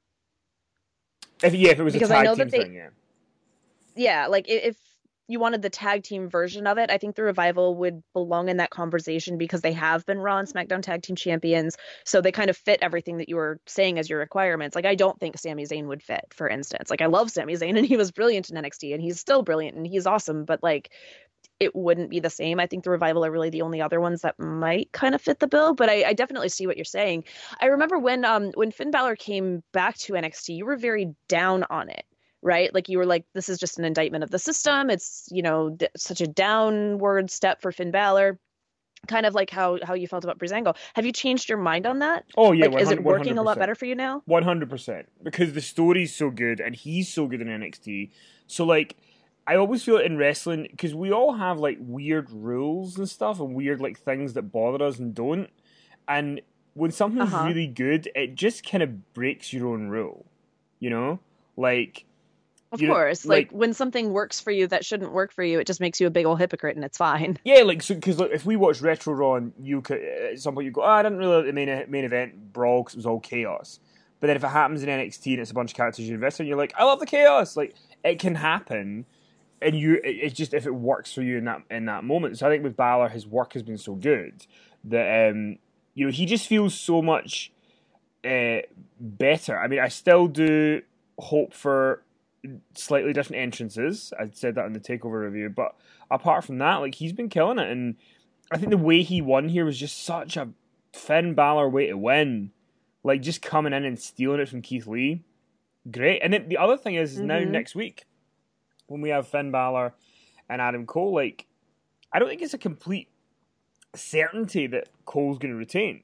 If yeah, if it was Because a I tag know team that they, thing, yeah. yeah, like i- if you wanted the tag team version of it, I think the Revival would belong in that conversation because they have been Raw and SmackDown tag team champions. So they kind of fit everything that you were saying as your requirements. Like, I don't think Sami Zayn would fit, for instance. Like, I love Sami Zayn and he was brilliant in N X T and he's still brilliant and he's awesome, but like, it wouldn't be the same. I think the Revival are really the only other ones that might kind of fit the bill, but I, I definitely see what you're saying. I remember when um when Finn Balor came back to N X T, you were very down on it, right? Like you were like, this is just an indictment of the system. It's, you know, d- such a downward step for Finn Balor. Kind of like how how you felt about Breezango. Have you changed your mind on that? Oh yeah, Like, is it one working hundred a lot percent. better for you now? one hundred percent. Because the story's so good and he's so good in N X T. So like, I always feel it in wrestling because we all have like weird rules and stuff and weird like things that bother us and don't. And when something's Uh-huh. really good, it just kind of breaks your own rule, you know? Like, Of you know, course. Like like when something works for you that shouldn't work for you, it just makes you a big old hypocrite and it's fine. yeah, like so because like, if we watch Retro Raw and you could, at some point you go, oh, I didn't really like the main main event brawl because it was all chaos. But then if it happens in N X T and it's a bunch of characters you invest in, you're like, I love the chaos. Like it can happen. And you, it- it's just if it works for you in that in that moment. So I think with Balor, his work has been so good that um, you know he just feels so much uh, better. I mean, I still do hope for slightly different entrances. I said that in the Takeover review, but apart from that, like he's been killing it, and I think the way he won here was just such a Finn Balor way to win. Like just coming in and stealing it from Keith Lee, great. And then the other thing is, is now Mm-hmm. next week, when we have Finn Balor and Adam Cole, like, I don't think it's a complete certainty that Cole's going to retain.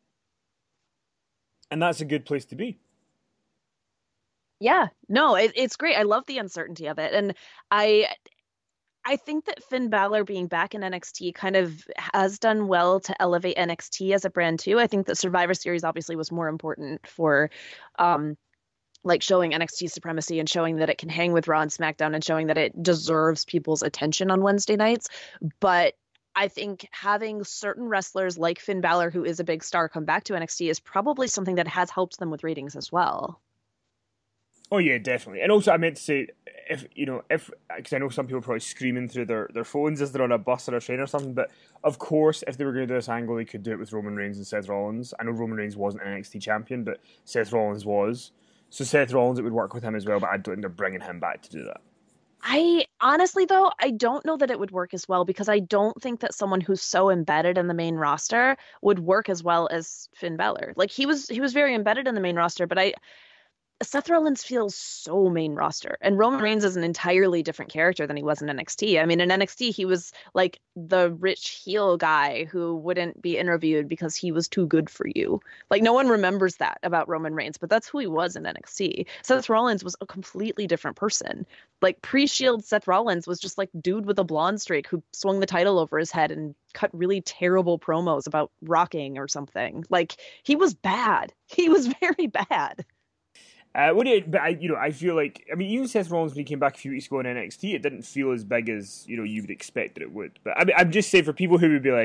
And that's a good place to be. Yeah, no, it, it's great. I love the uncertainty of it. And I I think that Finn Balor being back in N X T kind of has done well to elevate N X T as a brand too. I think that Survivor Series obviously was more important for um like showing N X T supremacy and showing that it can hang with Raw and SmackDown and showing that it deserves people's attention on Wednesday nights. But I think having certain wrestlers like Finn Balor, who is a big star, come back to N X T is probably something that has helped them with ratings as well. Oh, yeah, definitely. And also, I meant to say, if, you know, if, because I know some people are probably screaming through their, their phones as they're on a bus or a train or something, but of course, if they were going to do this angle, they could do it with Roman Reigns and Seth Rollins. I know Roman Reigns wasn't an N X T champion, but Seth Rollins was. So Seth Rollins, it would work with him as well, but I don't think they're bringing him back to do that. I honestly, though, I don't know that it would work as well because I don't think that someone who's so embedded in the main roster would work as well as Finn Balor. Like he was, he was very embedded in the main roster, but I, Seth Rollins feels so main roster, and Roman Reigns is an entirely different character than he was in N X T. I mean, in N X T, he was like the rich heel guy who wouldn't be interviewed because he was too good for you. Like, no one remembers that about Roman Reigns, but that's who he was in N X T. Seth Rollins was a completely different person. Like, pre-Shield Seth Rollins was just like dude with a blonde streak who swung the title over his head and cut really terrible promos about rocking or something. Like, he was bad. He was very bad. Uh, what do you, but I, you know, I feel like, I mean, even Seth Rollins when he came back a few weeks ago in N X T, it didn't feel as big as you know you would expect that it would. But I mean, I'm just saying for people who would be like,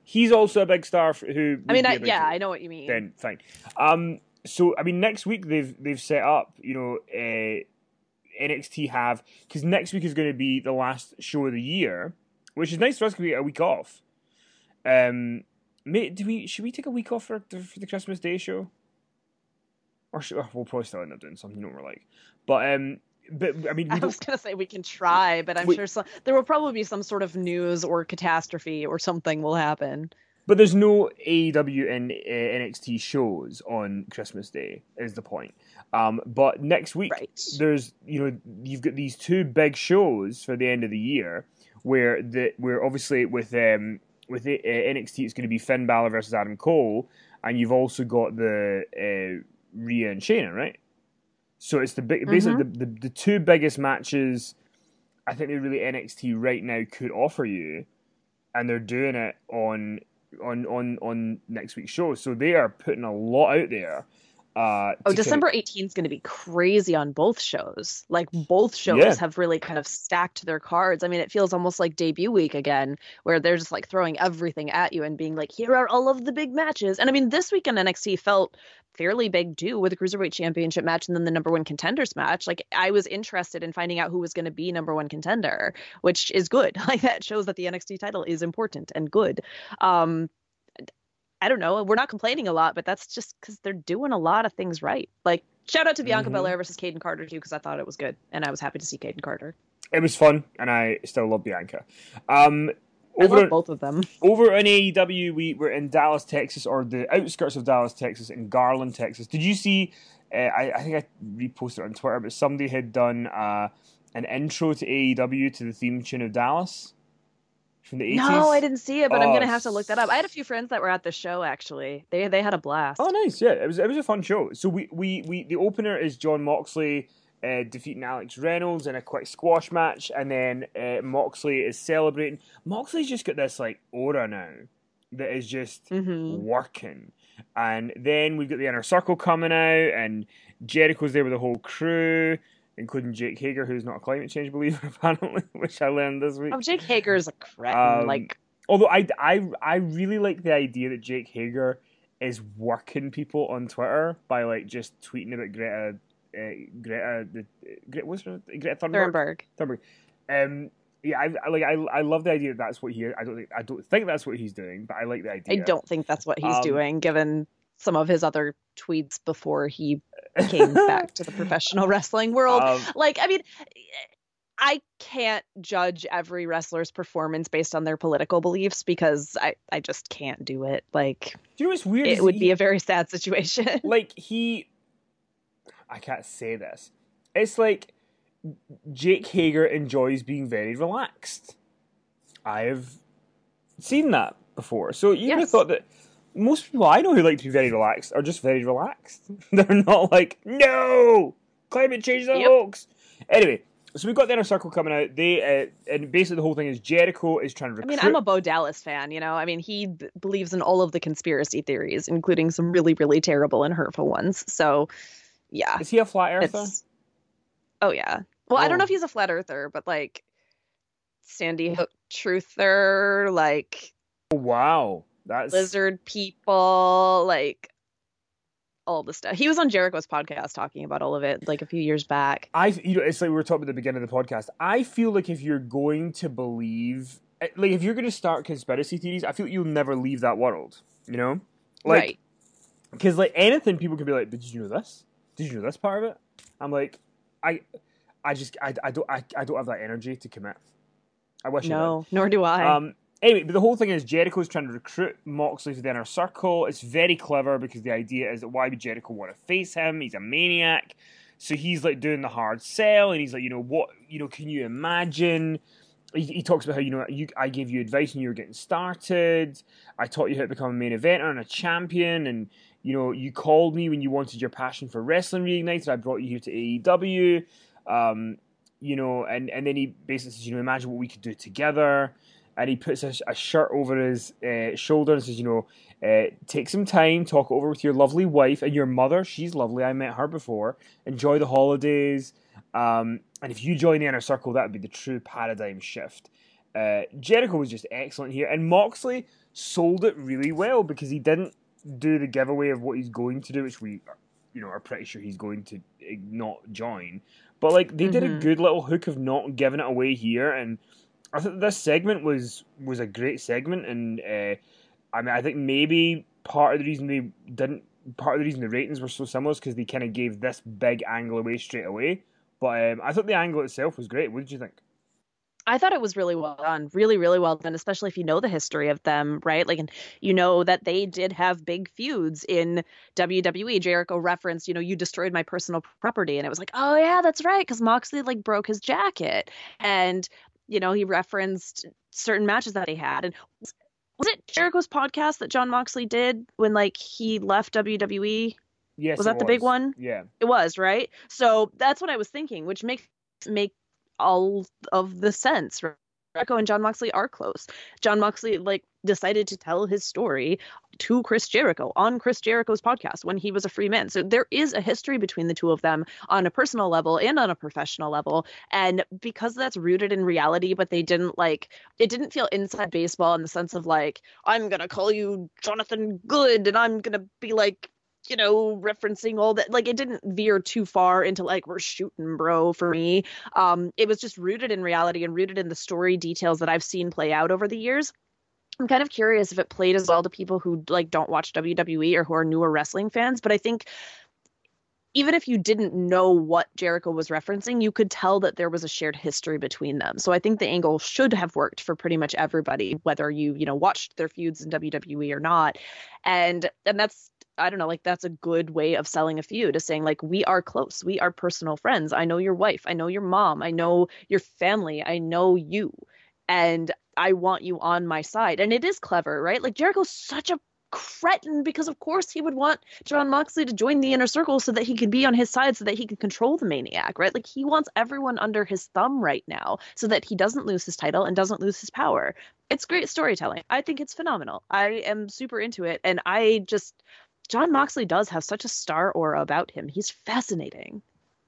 he's also a big star for, who. I mean, would be I, a big yeah, star. I know what you mean. Then fine. Um, so I mean, next week they've they've set up. You know, uh, N X T have because next week is going to be the last show of the year, which is nice for us because we get a week off. Um, may, do we should we take a week off for the, for the Christmas Day show? Or should, oh, we'll probably still end up doing something you know we're like, but um. But I mean, we I was gonna say we can try, but I'm we, sure some, there will probably be some sort of news or catastrophe or something will happen. But there's no A E W and uh, N X T shows on Christmas Day, is the point. Um, but next week, right. there's you know you've got these two big shows for the end of the year, where the where obviously with um with the, uh, N X T it's going to be Finn Balor versus Adam Cole, and you've also got the uh, Rhea and Shayna, right? So it's the big, basically mm-hmm. the, the the two biggest matches I think that really N X T right now could offer you, and they're doing it on on on on next week's show. So they are putting a lot out there. Uh, oh, December eighteenth is going to be crazy on both shows. Like both shows yeah. have really kind of stacked their cards. I mean, it feels almost like debut week again, where they're just like throwing everything at you and being like, here are all of the big matches. And I mean, this weekend N X T felt fairly big too, with the Cruiserweight Championship match and then the number one contenders match. Like I was interested in finding out who was going to be number one contender, which is good. Like that shows that the N X T title is important and good. Um, I don't know. We're not complaining a lot, but that's just because they're doing a lot of things right. Like shout out to Bianca mm-hmm. Belair versus Kaden Carter too, because I thought it was good and I was happy to see Kaden Carter. It was fun, and I still love Bianca. Um, over I love both of them. Over in A E W, we were in Dallas, Texas, or the outskirts of Dallas, Texas, in Garland, Texas. Did you see? Uh, I, I think I reposted it on Twitter, but somebody had done uh, an intro to A E W to the theme tune of Dallas from the eighties. No, I didn't see it, but oh, I'm gonna have to look that up. I had a few friends that were at the show actually. They they had a blast. Oh, nice! Yeah, it was it was a fun show. So we we, we the opener is Jon Moxley Uh, defeating Alex Reynolds in a quick squash match, and then uh, Moxley is celebrating. Moxley's just got this like aura now that is just mm-hmm. working, and then we've got the Inner Circle coming out, and Jericho's there with the whole crew, including Jake Hager, who's not a climate change believer apparently, which I learned this week. Oh, Jake Hager is a cretin. Um, like, although I, I, I really like the idea that Jake Hager is working people on Twitter by like just tweeting about Greta. Uh, Greta, the Greta, what's her Greta Thunberg? Thunberg. Thunberg. Um, yeah, I, I like. I, I love the idea that that's what he. I don't think. I don't think that's what he's doing, but I like the idea. I don't think that's what he's um, doing, given some of his other tweets before he came back to the professional wrestling world. Um, like, I mean, I can't judge every wrestler's performance based on their political beliefs because I, I just can't do it. Like, do you know what's weird? It would he, be a very sad situation. Like he. I can't say this. It's like Jake Hager enjoys being very relaxed. I've seen that before. So you would have thought that most people I know who like to be very relaxed are just very relaxed. They're not like, no, climate change is a yep. hoax. Anyway, so we've got the Inner Circle coming out. They uh, and basically the whole thing is Jericho is trying to recruit. I mean, I'm a Bo Dallas fan, you know. I mean, he b- believes in all of the conspiracy theories, including some really, really terrible and hurtful ones. So. Yeah. Is he a flat earther? It's... Oh, yeah. Well, oh. I don't know if he's a flat earther, but like Sandy Hook truther, like. Oh, wow. That's. Lizard people, like all the stuff. He was on Jericho's podcast talking about all of it like a few years back. I, you know, it's like we were talking at the beginning of the podcast. I feel like if you're going to believe, like if you're going to start conspiracy theories, I feel like you'll never leave that world, you know? Like, right. Because like anything, people can be like, but did you know this? Did you know this part of it? I'm like, I, I just, I, I don't, I, I don't have that energy to commit. I wish. No, I did. nor do I. Um. Anyway, but the whole thing is Jericho's trying to recruit Moxley to the Inner Circle. It's very clever because the idea is that why would Jericho want to face him? He's a maniac. So he's like doing the hard sell, and he's like, you know what, you know, can you imagine? He, he talks about how, you know, you, I gave you advice when you were getting started. I taught you how to become a main eventer and a champion, and you know, you called me when you wanted your passion for wrestling reignited. I brought you here to A E W. Um, you know, and, and then he basically says, you know, imagine what we could do together. And he puts a, a shirt over his uh, shoulder and says, you know, uh, take some time, talk over with your lovely wife and your mother. She's lovely. I met her before. Enjoy the holidays. Um, and if you join the Inner Circle, that would be the true paradigm shift. Uh, Jericho was just excellent here. And Moxley sold it really well because he didn't do the giveaway of what he's going to do, which we, you know, are pretty sure he's going to not join. But like they did a Mm-hmm. good little hook of not giving it away here, and I thought this segment was was a great segment, and uh, I mean I think maybe part of the reason they didn't, part of the reason the ratings were so similar is because they kind of gave this big angle away straight away. But um, I thought the angle itself was great. What did you think? I thought it was really well done, really, really well done, especially if you know the history of them, right? Like, and you know that they did have big feuds in W W E. Jericho referenced, you know, you destroyed my personal property. And it was like, oh, yeah, that's right. Because Moxley, like, broke his jacket. And, you know, he referenced certain matches that he had. And was was it Jericho's podcast that John Moxley did when, like, he left W W E? Yes, Was it that the big was. one? Yeah. It was, right? So that's what I was thinking, which makes make all of the sense. Jericho and John Moxley are close. John Moxley like decided to tell his story to Chris Jericho on Chris Jericho's podcast when he was a free man. So there is a history between the two of them on a personal level and on a professional level. And because that's rooted in reality, but they didn't like, it didn't feel inside baseball in the sense of like, I'm going to call you Jonathan Good and I'm going to be like, you know, referencing all that. Like, it didn't veer too far into like, we're shooting, bro, for me. Um, it was just rooted in reality and rooted in the story details that I've seen play out over the years. I'm kind of curious if it played as well to people who like don't watch W W E or who are newer wrestling fans. But I think even if you didn't know what Jericho was referencing, you could tell that there was a shared history between them. So I think the angle should have worked for pretty much everybody, whether you, you know, watched their feuds in W W E or not. And and that's, I don't know, like that's a good way of selling a feud, is saying like, we are close. We are personal friends. I know your wife. I know your mom. I know your family. I know you. And I want you on my side. And it is clever, right? Like Jericho's such a cretin because of course he would want John Moxley to join the inner circle so that he can be on his side, so that he can control the Maniac, right? Like he wants everyone under his thumb right now so that he doesn't lose his title and doesn't lose his power. It's great storytelling. I think it's phenomenal. I am super into it. And I just, John Moxley does have such a star aura about him. He's fascinating.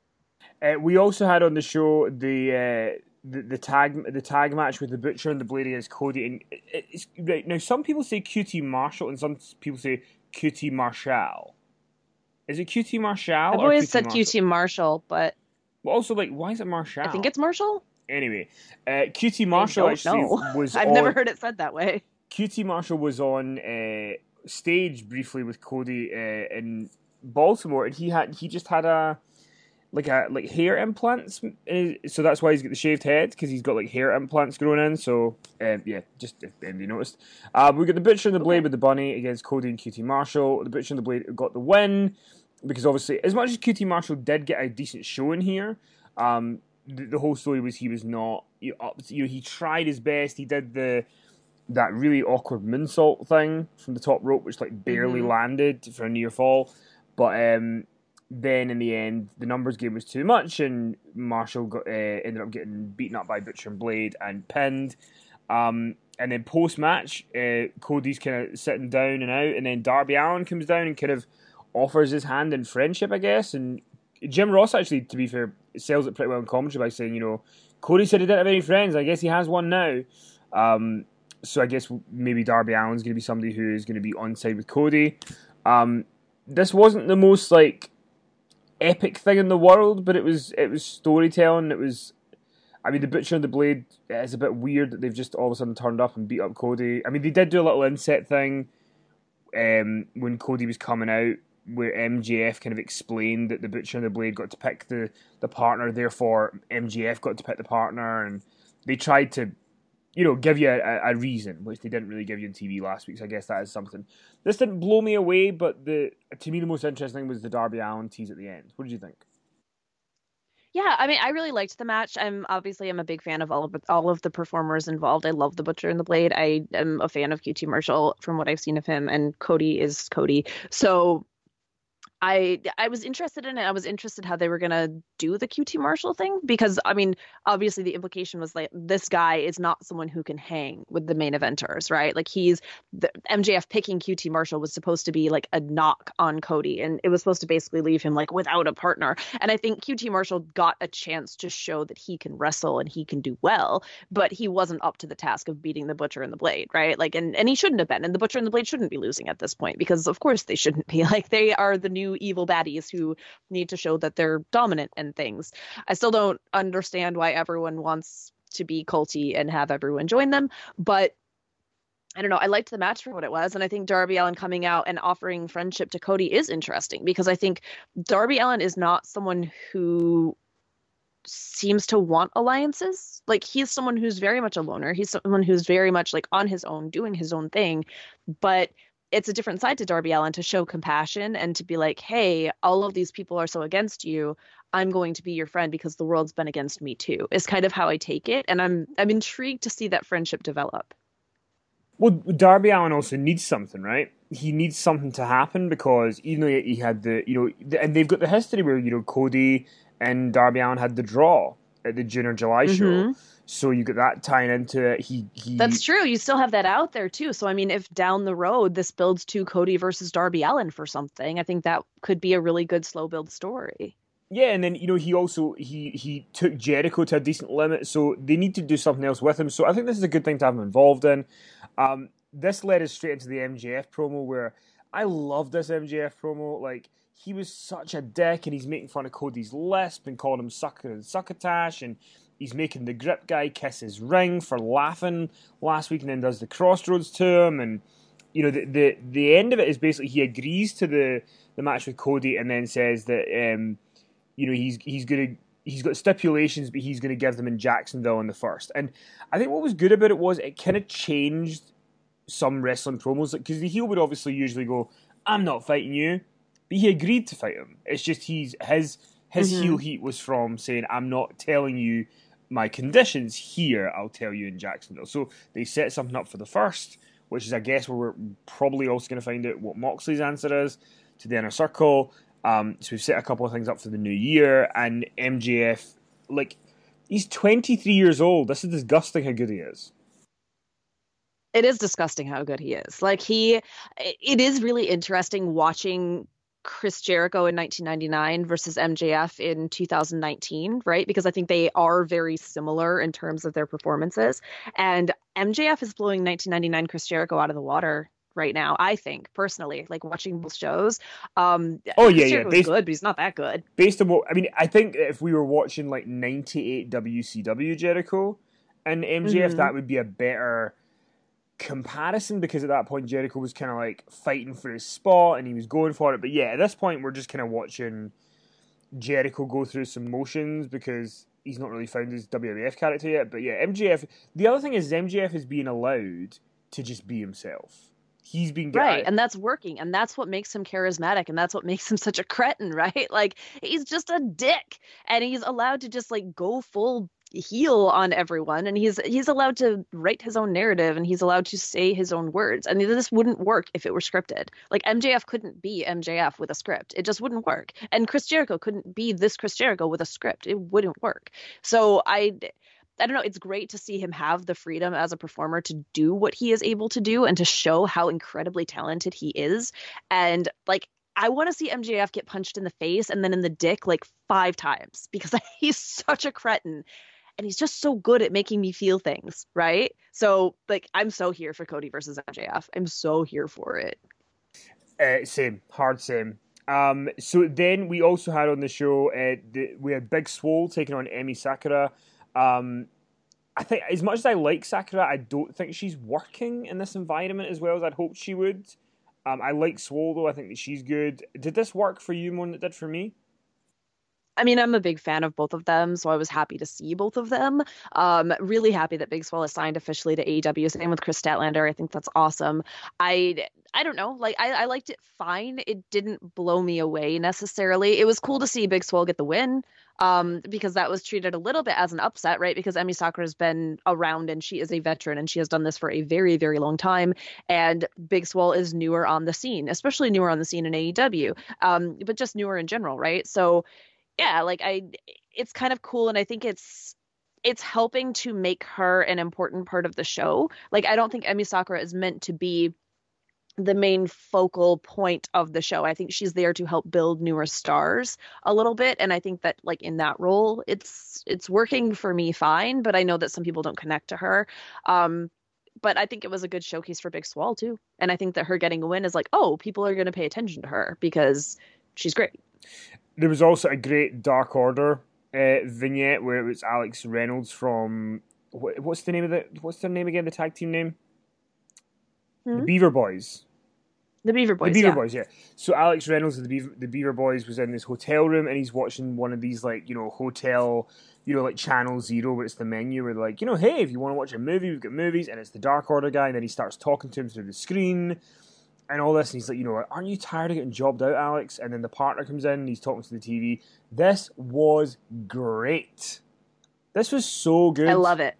Uh, we also had on the show the, uh, the the tag the tag match with the Butcher and the Blade against Cody. And it, it's right now. Some people say Q T Marshall, and some people say Q T Marshall. Is it Q T Marshall I've or always Q T said Marshall? Q T Marshall, but Well, also like, why is it Marshall? I think it's Marshall. Anyway, uh, Q T Marshall I don't actually know. was. I've on, never heard it said that way. Q T Marshall was on uh, stage briefly with Cody uh, in Baltimore, and he had he just had a like a like hair implants, uh, so that's why he's got the shaved head, because he's got like hair implants growing in. So um, yeah, just if anybody noticed, uh, we got the Butcher and the Blade okay. with the Bunny against Cody and Q T Marshall. The Butcher and the Blade got the win because obviously, as much as Q T Marshall did get a decent show in here, um, the, the whole story was he was not you know, you know he tried his best. He did the that really awkward moonsault thing from the top rope, which like barely mm-hmm. landed for a near fall, but um. Then in the end, the numbers game was too much, and Marshall got, uh, ended up getting beaten up by Butcher and Blade and pinned. Um, and then post match, uh, Cody's kind of sitting down and out, and then Darby Allin comes down and kind of offers his hand in friendship, I guess. And Jim Ross actually, to be fair, sells it pretty well in commentary by saying, you know, Cody said he didn't have any friends. I guess he has one now. Um, so I guess maybe Darby Allin's going to be somebody who is going to be on side with Cody. Um, this wasn't the most like epic thing in the world, but it was it was storytelling. It was, I mean, the Butcher and the Blade, it's a bit weird that they've just all of a sudden turned up and beat up Cody. I mean, they did do a little inset thing um, when Cody was coming out, where M J F kind of explained that the Butcher and the Blade got to pick the, the partner, therefore M J F got to pick the partner, and they tried to, you know, give you a, a reason, which they didn't really give you on T V last week, so I guess that is something. This didn't blow me away, but the to me the most interesting was the Darby Allin tease at the end. What did you think? Yeah, I mean, I really liked the match. I'm obviously I'm a big fan of all of all of the performers involved. I love the Butcher and the Blade. I am a fan of Q T Marshall from what I've seen of him, and Cody is Cody. So I I was interested in it. I was interested how they were gonna do the Q T Marshall thing because I mean, obviously the implication was like this guy is not someone who can hang with the main eventers, right? Like he's the M J F picking Q T Marshall was supposed to be like a knock on Cody, and it was supposed to basically leave him like without a partner. And I think Q T Marshall got a chance to show that he can wrestle and he can do well, but he wasn't up to the task of beating the Butcher and the Blade, right? Like, and and he shouldn't have been, and the Butcher and the Blade shouldn't be losing at this point because of course they shouldn't be. Like they are the new evil baddies who need to show that they're dominant and things. I still don't understand why everyone wants to be culty and have everyone join them, but I don't know. I liked the match for what it was, and I think Darby Allin coming out and offering friendship to Cody is interesting because I think Darby Allin is not someone who seems to want alliances. Like he's someone who's very much a loner. He's someone who's very much like on his own, doing his own thing, but it's a different side to Darby Allin to show compassion and to be like, hey, all of these people are so against you. I'm going to be your friend because the world's been against me too, is kind of how I take it. And I'm I'm intrigued to see that friendship develop. Well, Darby Allin also needs something, right? He needs something to happen because even though he had the, you know, and they've got the history where, you know, Cody and Darby Allin had the draw at the June or July show. Mm-hmm. So you got that tying into it. He, he That's true. You still have that out there too. So I mean, if down the road this builds to Cody versus Darby Allin for something, I think that could be a really good slow build story. Yeah, and then you know he also he he took Jericho to a decent limit, so they need to do something else with him. So I think this is a good thing to have him involved in. Um, this led us straight into the M J F promo, where I love this M J F promo. Like he was such a dick, and he's making fun of Cody's lisp and calling him sucker and succotash, and he's making the grip guy kiss his ring for laughing last week, and then does the crossroads to him, and you know the the the end of it is basically he agrees to the the match with Cody, and then says that. Um, You know, he's he's gonna he's got stipulations, but he's gonna give them in Jacksonville in the first. And I think what was good about it was it kind of changed some wrestling promos because the heel would obviously usually go, "I'm not fighting you," but he agreed to fight him. It's just he's his his Mm-hmm. heel heat was from saying, "I'm not telling you my conditions here. I'll tell you in Jacksonville." So they set something up for the first, which is I guess where we're probably also going to find out what Moxley's answer is to the Inner Circle. Um, so we've set a couple of things up for the new year, and M J F, like, he's twenty-three years old. This is disgusting how good he is. It is disgusting how good he is. Like he, it is really interesting watching Chris Jericho in nineteen ninety-nine versus M J F in two thousand nineteen, right? Because I think they are very similar in terms of their performances. And M J F is blowing nineteen ninety-nine Chris Jericho out of the water right now, I think, personally, like watching both shows. Um, Oh, yeah, Chris yeah. Jericho's Based, good, but he's not that good. based on what, I mean, I think if we were watching, like, ninety-eight W C W Jericho and M J F, Mm-hmm. that would be a better comparison because at that point Jericho was kind of like fighting for his spot and he was going for it. But yeah, at this point we're just kind of watching Jericho go through some motions because he's not really found his W W F character yet. But yeah, M J F. The other thing is M J F is being allowed to just be himself. He's been Right. I, And that's working. And that's what makes him charismatic. And that's what makes him such a cretin, right? Like he's just a dick. And he's allowed to just like go full heel on everyone. And he's he's allowed to write his own narrative and he's allowed to say his own words. And this wouldn't work if it were scripted. Like M J F couldn't be M J F with a script. It just wouldn't work. And Chris Jericho couldn't be this Chris Jericho with a script. It wouldn't work. So I I don't know, it's great to see him have the freedom as a performer to do what he is able to do and to show how incredibly talented he is. And like, I want to see M J F get punched in the face and then in the dick like five times because he's such a cretin and he's just so good at making me feel things, right? So like, I'm so here for Cody versus M J F. I'm so here for it. uh, same, hard same. Um, so then we also had on the show, uh, the, we had Big Swole taking on Emi Sakura. Um, I think as much as I like Sakura, I don't think she's working in this environment as well as I'd hoped she would. Um, I like Swole though. I think that she's good. Did this work for you more than it did for me? I mean, I'm a big fan of both of them, so I was happy to see both of them. Um, really happy that Big Swole is signed officially to A E W. Same with Chris Statlander. I think that's awesome. I I don't know, like I, I liked it fine. It didn't blow me away necessarily. It was cool to see Big Swole get the win, um, because that was treated a little bit as an upset, right? Because Emi Sakura has been around and she is a veteran and she has done this for a very, very long time. And Big Swole is newer on the scene, especially newer on the scene in A E W, um, but just newer in general, right? So yeah, like I it's kind of cool and I think it's it's helping to make her an important part of the show. Like I don't think Emi Sakura is meant to be the main focal point of the show. I think she's there to help build newer stars a little bit and I think that like in that role it's it's working for me fine, but I know that some people don't connect to her. Um but I think it was a good showcase for Big Swole too. And I think that her getting a win is like, "Oh, people are going to pay attention to her because she's great." There was also a great Dark Order uh, vignette where it was Alex Reynolds from what, what's the name of the what's their name again? The tag team name, the Hmm? Beaver Boys. The Beaver The Boys, Beaver yeah. Boys, yeah. So Alex Reynolds of the Beaver, the Beaver Boys was in this hotel room and he's watching one of these like you know hotel, you know like Channel Zero where it's the menu where they're like you know hey if you want to watch a movie we've got movies and it's the Dark Order guy and then he starts talking to him through the screen and all this and he's like you know aren't you tired of getting jobbed out Alex and then the partner comes in and he's talking to the T V. This was great. This was so I good. love it.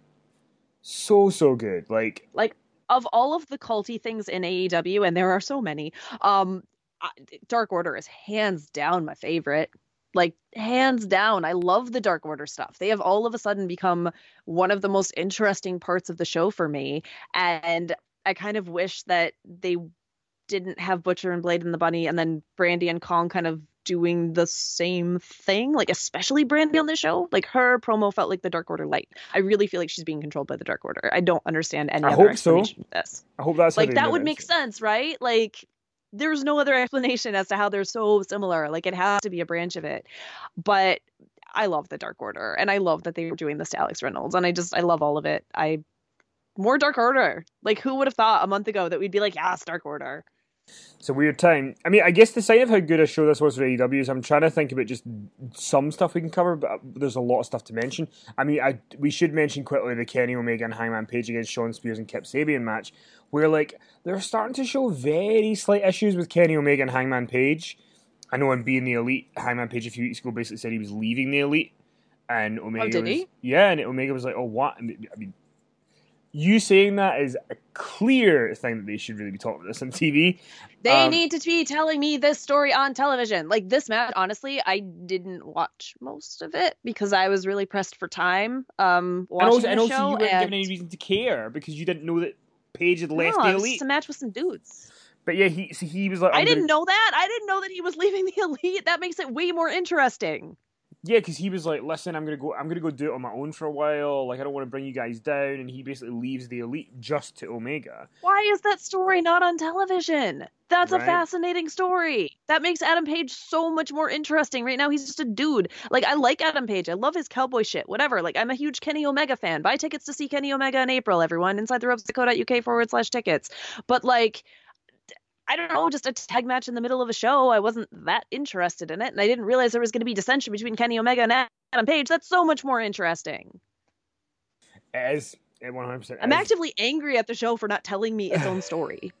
So so good. Like Like of all of the culty things in A E W, and there are so many, um, Dark Order is hands down my favorite. Like hands down, I love the Dark Order stuff. They have all of a sudden become one of the most interesting parts of the show for me, and I kind of wish that they didn't have Butcher and Blade and the Bunny, and then Brandy and Kong kind of doing the same thing, like especially Brandy on the show. Like her promo felt like the Dark Order light. I really feel like she's being controlled by the Dark Order. I don't understand any I other hope so. explanation of this. I hope that's how Like they that did would it. make sense, right? Like there's no other explanation as to how they're so similar. Like it has to be a branch of it. But I love the Dark Order and I love that they were doing this to Alex Reynolds and I just I love all of it. I more Dark Order. Like who would have thought a month ago that we'd be like, yes, Dark Order. It's a weird time. I mean, I guess the sign of how good a show this was for A E W is I'm trying to think about just some stuff we can cover, but there's a lot of stuff to mention. I mean, I we should mention quickly the Kenny Omega and Hangman Page against Shawn Spears and Kip Sabian match, where like they're starting to show very slight issues with Kenny Omega and Hangman Page. I know him being the Elite, Hangman Page a few weeks ago basically said he was leaving the Elite, and Omega Oh, did was he? yeah, and Omega was like, oh what? I mean, you saying that is a clear thing that they should really be talking about this on T V. They Um, need to be telling me this story on television. Like this match, honestly, I didn't watch most of it because I was really pressed for time um And watching also, the and also show. you weren't And given any reason to care because you didn't know that Page had left no, the it was just Elite. a match with some dudes. But yeah, he so he was like, I I'm didn't gonna, know that. I didn't know that he was leaving the Elite. That makes it way more interesting. yeah, because he was like, listen, I'm gonna go, I'm gonna go do it on my own for a while. Like, I don't want to bring you guys down. And he basically leaves the Elite just to Omega. Why is that story not on television? That's Right. a fascinating story. That makes Adam Page so much more interesting. Right now, he's just a dude. Like, I like Adam Page. I love his cowboy shit. Whatever. Like, I'm a huge Kenny Omega fan. Buy tickets to see Kenny Omega in April, everyone. Inside the ropes dot co dot U K forward slash tickets. But, like, I don't know, just a tag match in the middle of a show. I wasn't that interested in it. And I didn't realize there was going to be dissension between Kenny Omega and Adam Page. That's so much more interesting. It is. It one hundred percent I'm is. actively angry at the show for not telling me its own story.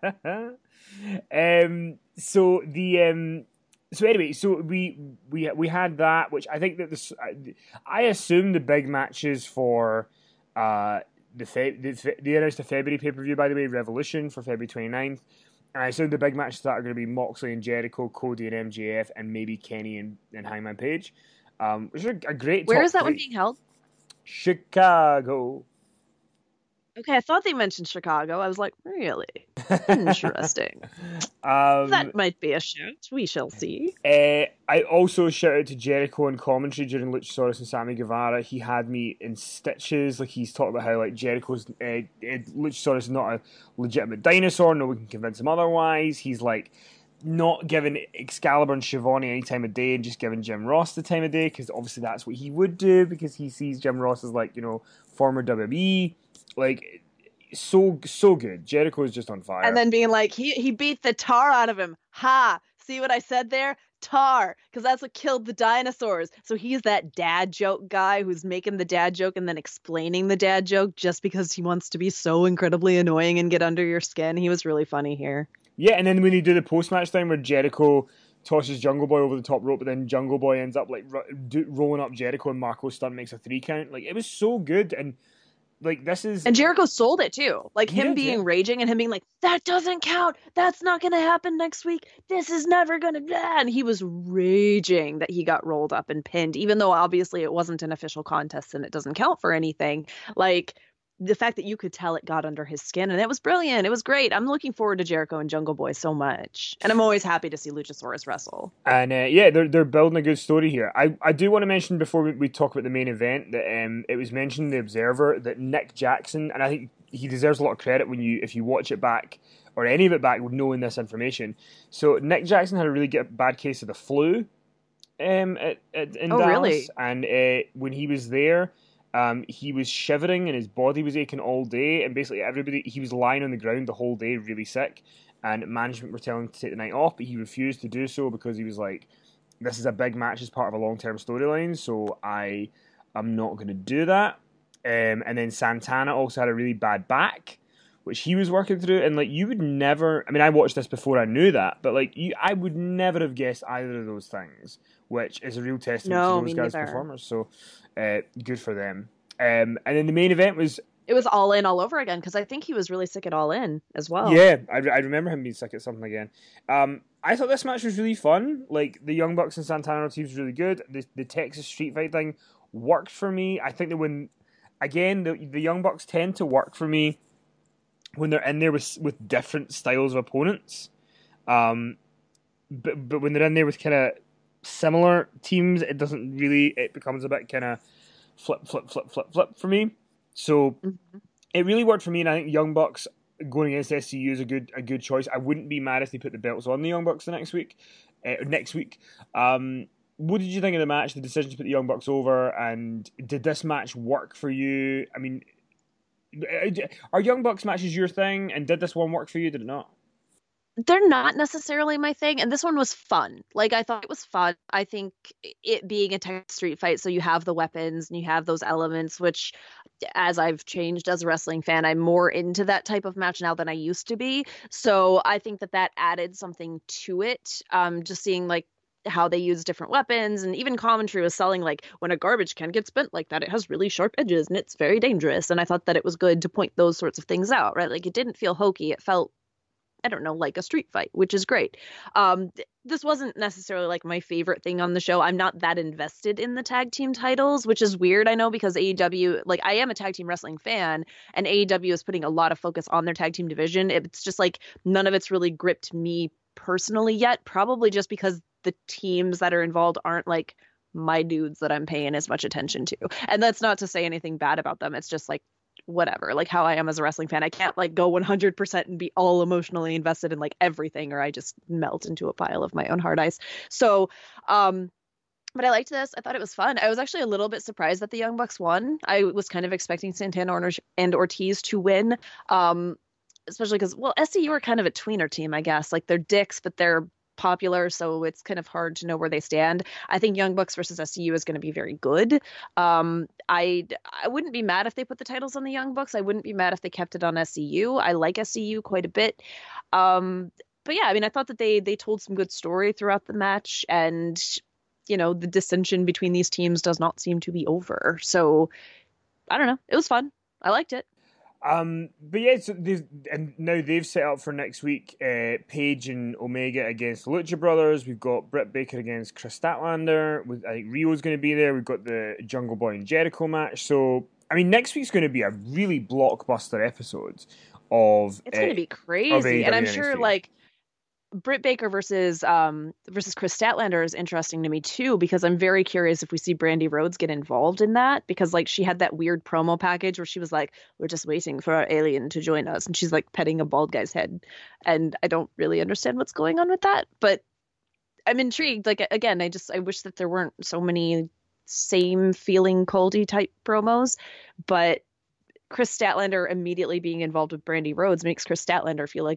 um. So the um. So anyway, so we we we had that, which I think that this I assume the big matches for uh the Fe- the they announced a February pay per view, by the way, Revolution for February twenty-ninth. And I assume the big matches that are going to be Moxley and Jericho, Cody and M J F, and maybe Kenny and, and Hangman Page, um, which are a great. Where top is that three. one being held? Chicago. Okay, I thought they mentioned Chicago. I was like, really? Interesting. um, That might be a shout. We shall see. Uh, I also shouted to Jericho in commentary during Luchasaurus and Sammy Guevara. He had me in stitches. Like he's talking about how like Jericho's uh, uh, Luchasaurus is not a legitimate dinosaur. No one can convince him otherwise. He's like not giving Excalibur and Shivani any time of day and just giving Jim Ross the time of day because obviously that's what he would do because he sees Jim Ross as like you know former W W E. Like so so good. Jericho is just on fire. And then being like, he he beat the tar out of him. Ha! See what I said there? Tar, because that's what killed the dinosaurs. So he's that dad joke guy who's making the dad joke and then explaining the dad joke just because he wants to be so incredibly annoying and get under your skin. He was really funny here. Yeah, and then when they do the post-match thing where Jericho tosses Jungle Boy over the top rope, but then Jungle Boy ends up like ro- do- rolling up Jericho, and Marco Stunt makes a three count. Like, it was so good, and like this is And Jericho sold it too. Like He him did, being yeah. raging and him being like, that doesn't count. That's not going to happen next week. This is never going to. And he was raging that he got rolled up and pinned, even though obviously it wasn't an official contest and it doesn't count for anything. Like the fact that you could tell it got under his skin, and it was brilliant. It was great. I'm looking forward to Jericho and Jungle Boy so much. And I'm always happy to see Luchasaurus wrestle. And uh, yeah, they're they're building a good story here. I, I do want to mention before we, we talk about the main event that um, it was mentioned in the Observer that Nick Jackson, and I think he deserves a lot of credit when you if you watch it back or any of it back knowing this information. So Nick Jackson had a really get, bad case of the flu um, at, at, in Oh, Dallas, really? and uh, when he was there, um, he was shivering and his body was aching all day, and basically everybody he was lying on the ground the whole day, really sick. And management were telling him to take the night off, but he refused to do so because he was like, "This is a big match as part of a long-term storyline, so I am not going to do that." Um, and then Santana also had a really bad back, which he was working through. And like, you would never. I mean, I watched this before I knew that, but like, you, I would never have guessed either of those things, which is a real testament No, to me those guys' neither. performers. So, uh, good for them. Um, and then the main event was. It was All In all over again because I think he was really sick at All In as well. Yeah, I, I remember him being sick at something again. Um, I thought this match was really fun. Like, the Young Bucks and Santana team was really good. The, the Texas Street Fight thing worked for me. I think that when, again, the, the Young Bucks tend to work for me when they're in there with with different styles of opponents. Um, but but when they're in there with kind of similar teams, it doesn't really. It becomes a bit kind of flip, flip, flip, flip, flip for me. So. Mm-hmm. It really worked for me, and I think Young Bucks going against S C U is a good a good choice. I wouldn't be mad if they put the belts on the Young Bucks the next week. Uh, next week, um, what did you think of the match? The decision to put the Young Bucks over, and did this match work for you? I mean, are Young Bucks matches your thing? And did this one work for you? Did it not? They're not necessarily my thing, and this one was fun. Like I thought it was fun. I think it being a Texas street fight, so you have the weapons and you have those elements, which as I've changed as a wrestling fan, I'm more into that type of match now than I used to be. So I think that that added something to it. Um, just seeing like how they use different weapons, and even commentary was selling like when a garbage can gets bent like that, it has really sharp edges and it's very dangerous. And I thought that it was good to point those sorts of things out, right? Like it didn't feel hokey. It felt I don't know, like a street fight, which is great. Um, th- this wasn't necessarily like my favorite thing on the show. I'm not that invested in the tag team titles, which is weird, I know, because A E W, like I am a tag team wrestling fan, and A E W is putting a lot of focus on their tag team division. It's just like none of it's really gripped me personally yet, probably just because the teams that are involved aren't like my dudes that I'm paying as much attention to. And that's not to say anything bad about them. It's just like whatever, like how I am as a wrestling fan. I can't like go one hundred percent and be all emotionally invested in like everything, or I just melt into a pile of my own hard ice. So, um, but I liked this. I thought it was fun. I was actually a little bit surprised that the Young Bucks won. I was kind of expecting Santana and Ortiz to win, um, especially because, well, S C U are kind of a tweener team, I guess. Like they're dicks, but they're popular, so it's kind of hard to know where they stand. I think Young Bucks versus S C U is going to be very good. Um, I I wouldn't be mad if they put the titles on the Young Bucks. I wouldn't be mad if they kept it on S C U. I like S C U quite a bit. Um, but yeah, I mean, I thought that they they told some good story throughout the match, and you know, the dissension between these teams does not seem to be over. So I don't know. It was fun. I liked it. Um, but yeah, so and now they've set up for next week. Uh, Paige and Omega against the Lucha Brothers. We've got Britt Baker against Chris Statlander. With, I think Rio's going to be there. We've got the Jungle Boy and Jericho match. So I mean, next week's going to be a really blockbuster episode of. It's uh, going to be crazy, and I'm sure N X T. like Britt Baker versus um versus Chris Statlander is interesting to me too, because I'm very curious if we see Brandy Rhodes get involved in that, because like she had that weird promo package where she was like, we're just waiting for our alien to join us, and she's like petting a bald guy's head, and I don't really understand what's going on with that, but I'm intrigued. Like again, I just I wish that there weren't so many same feeling coldy type promos, but Chris Statlander immediately being involved with Brandy Rhodes makes Chris Statlander feel like a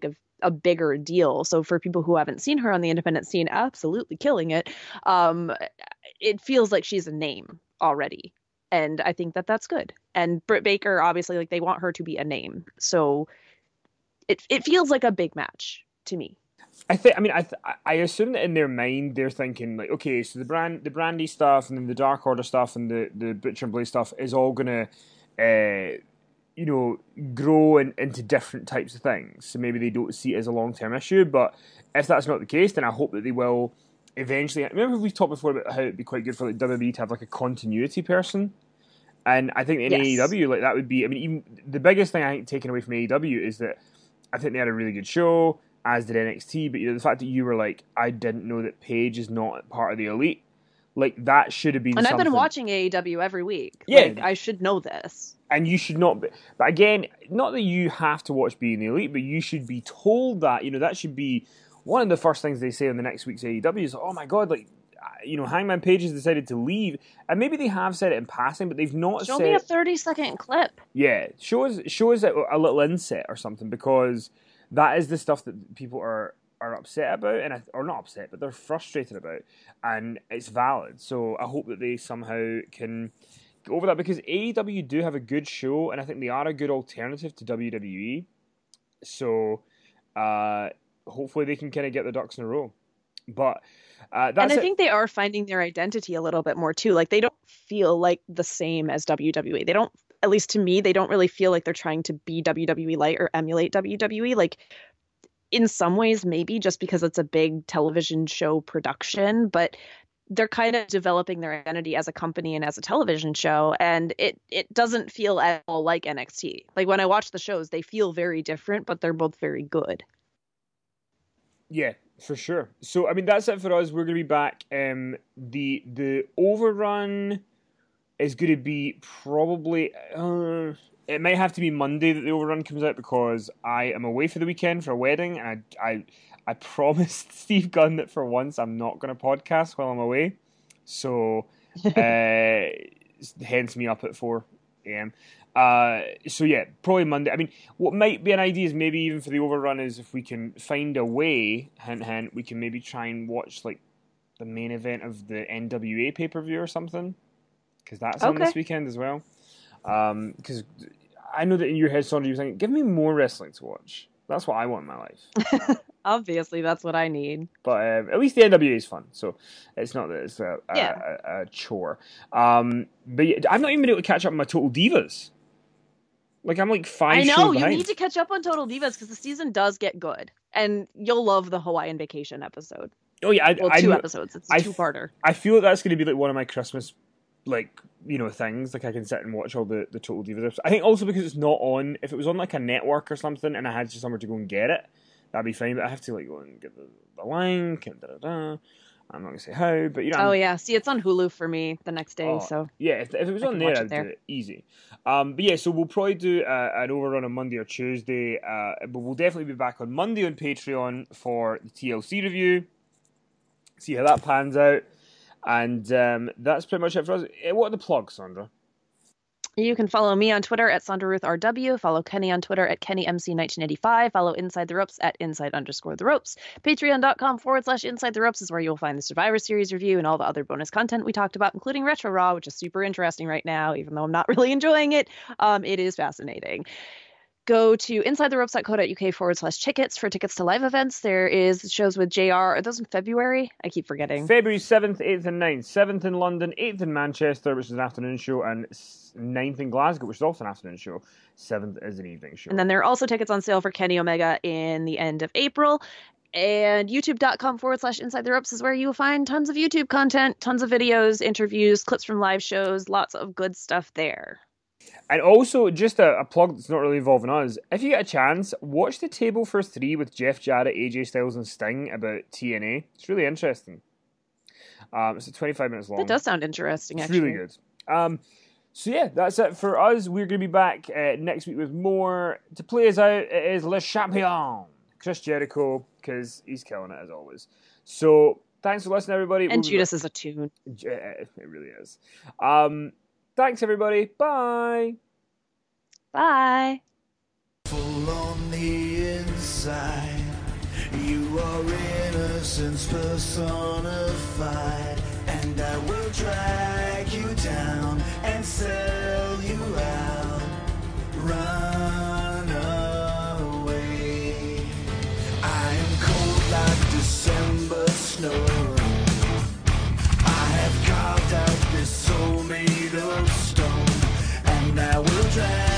a bigger deal. So for people who haven't seen her on the independent scene, absolutely killing it. Um, it feels like she's a name already. And I think that that's good. And Britt Baker, obviously, like they want her to be a name. So it it feels like a big match to me. I think. I mean, I th- I assume that in their mind they're thinking like, okay, so the brand, the Brandy stuff, and then the Dark Order stuff, and the the Butcher and Blade stuff is all gonna, uh, you know, grow in, into different types of things. So maybe they don't see it as a long term issue. But if that's not the case, then I hope that they will eventually. Remember we've talked before about how it'd be quite good for like W W E to have like a continuity person. And I think in Yes. A E W, like that would be. I mean, even the biggest thing I think taken away from A E W is that I think they had a really good show, as did N X T. But you know, the fact that you were like, I didn't know that Paige is not part of the Elite, like that should have been. And something. I've been watching A E W every week. Yeah, like, I should know this. And you should not be. But again, not that you have to watch Being the Elite, but you should be told that. You know, that should be one of the first things they say in the next week's A E W is, oh my god, like. You know, Hangman Page has decided to leave, and maybe they have said it in passing, but they've not show said. Show me a thirty-second clip. Yeah, show us, show us a, a little inset or something, because that is the stuff that people are are upset about, and I, or not upset, but they're frustrated about, and it's valid. So I hope that they somehow can get over that, because A E W do have a good show, and I think they are a good alternative to W W E. So uh, hopefully they can kind of get the ducks in a row, but. Uh, that's and I it. think they are finding their identity a little bit more too. Like they don't feel like the same as W W E. They don't, at least to me, they don't really feel like they're trying to be W W E light or emulate W W E. Like in some ways, maybe just because it's a big television show production, but they're kind of developing their identity as a company and as a television show. And it, it doesn't feel at all like N X T. Like when I watch the shows, they feel very different, but they're both very good. Yeah, for sure. So, I mean, that's it for us. We're going to be back. Um, the the overrun is going to be probably... Uh, it might have to be Monday that the overrun comes out, because I am away for the weekend for a wedding, and I I, I promised Steve Gunn that for once I'm not going to podcast while I'm away. So, uh, hence me up at four a.m. Uh, so yeah, probably Monday. I mean, what might be an idea is maybe even for the overrun is if we can find a way, hint hint, we can maybe try and watch like the main event of the N W A pay-per-view or something, because that's okay. on this weekend as well. Um, because I know that in your head, Sandra, you're thinking, give me more wrestling to watch. That's what I want in my life. Obviously, that's what I need. But um, at least the N W A is fun, so it's not that it's a, a, yeah. a, a chore. Um, but yeah, I've not even been able to catch up on my Total Divas. Like, I'm like five I know, shows you behind. need to catch up on Total Divas, because the season does get good. And you'll love the Hawaiian Vacation episode. Oh, yeah. I, well, I, two I, episodes. It's a I, two-parter. I feel like that's going to be like one of my Christmas, like, you know, things. Like, I can sit and watch all the, the Total Divas episodes. I think also because it's not on, if it was on like a network or something and I had just somewhere to go and get it, that'd be fine. But I have to like go and get the, the link and da da da. I'm not going to say how, but you know. Oh, I'm, yeah. See, it's on Hulu for me the next day, oh, so. Yeah, if, if it was I on there, I'd there. do it easy. Um, but yeah, so we'll probably do uh, an overrun on Monday or Tuesday, uh, but we'll definitely be back on Monday on Patreon for the T L C review. See how that pans out. And um, that's pretty much it for us. What are the plugs, Sandra? You can follow me on Twitter at Sandra Ruth R W. Follow Kenny on Twitter at Kenny M C nineteen eighty-five. Follow Inside the Ropes at Inside underscore the Ropes. Patreon.com forward slash Inside the Ropes is where you'll find the Survivor Series review and all the other bonus content we talked about, including Retro Raw, which is super interesting right now, even though I'm not really enjoying it. Um, it is fascinating. Go to insidetheropes.co.uk forward slash tickets for tickets to live events. There is shows with J R. Are those in February? I keep forgetting. February seventh, eighth, and ninth. seventh in London, eighth in Manchester, which is an afternoon show, and ninth in Glasgow, which is also an afternoon show. seventh is an evening show. And then there are also tickets on sale for Kenny Omega in the end of April. And youtube.com forward slash Inside the Ropes is where you will find tons of YouTube content, tons of videos, interviews, clips from live shows, lots of good stuff there. And also, just a, a plug that's not really involving us. If you get a chance, watch the Table for Three with Jeff Jarrett, A J Styles, and Sting about T N A. It's really interesting. Um, it's twenty-five minutes long. That does sound interesting, it's actually. It's really good. Um, so yeah, that's it for us. We're going to be back uh, next week with more. To play us out, it is Le Champion, Chris Jericho, because he's killing it as always. So thanks for listening, everybody. And we'll Judas is a tune. It really is. Um, thanks, everybody. Bye. Bye. Full on the inside. You are innocence personified, and I will drag you down and sell you out. Run away. I am cold like December snow. I have carved out this soul made of stone, and I will drag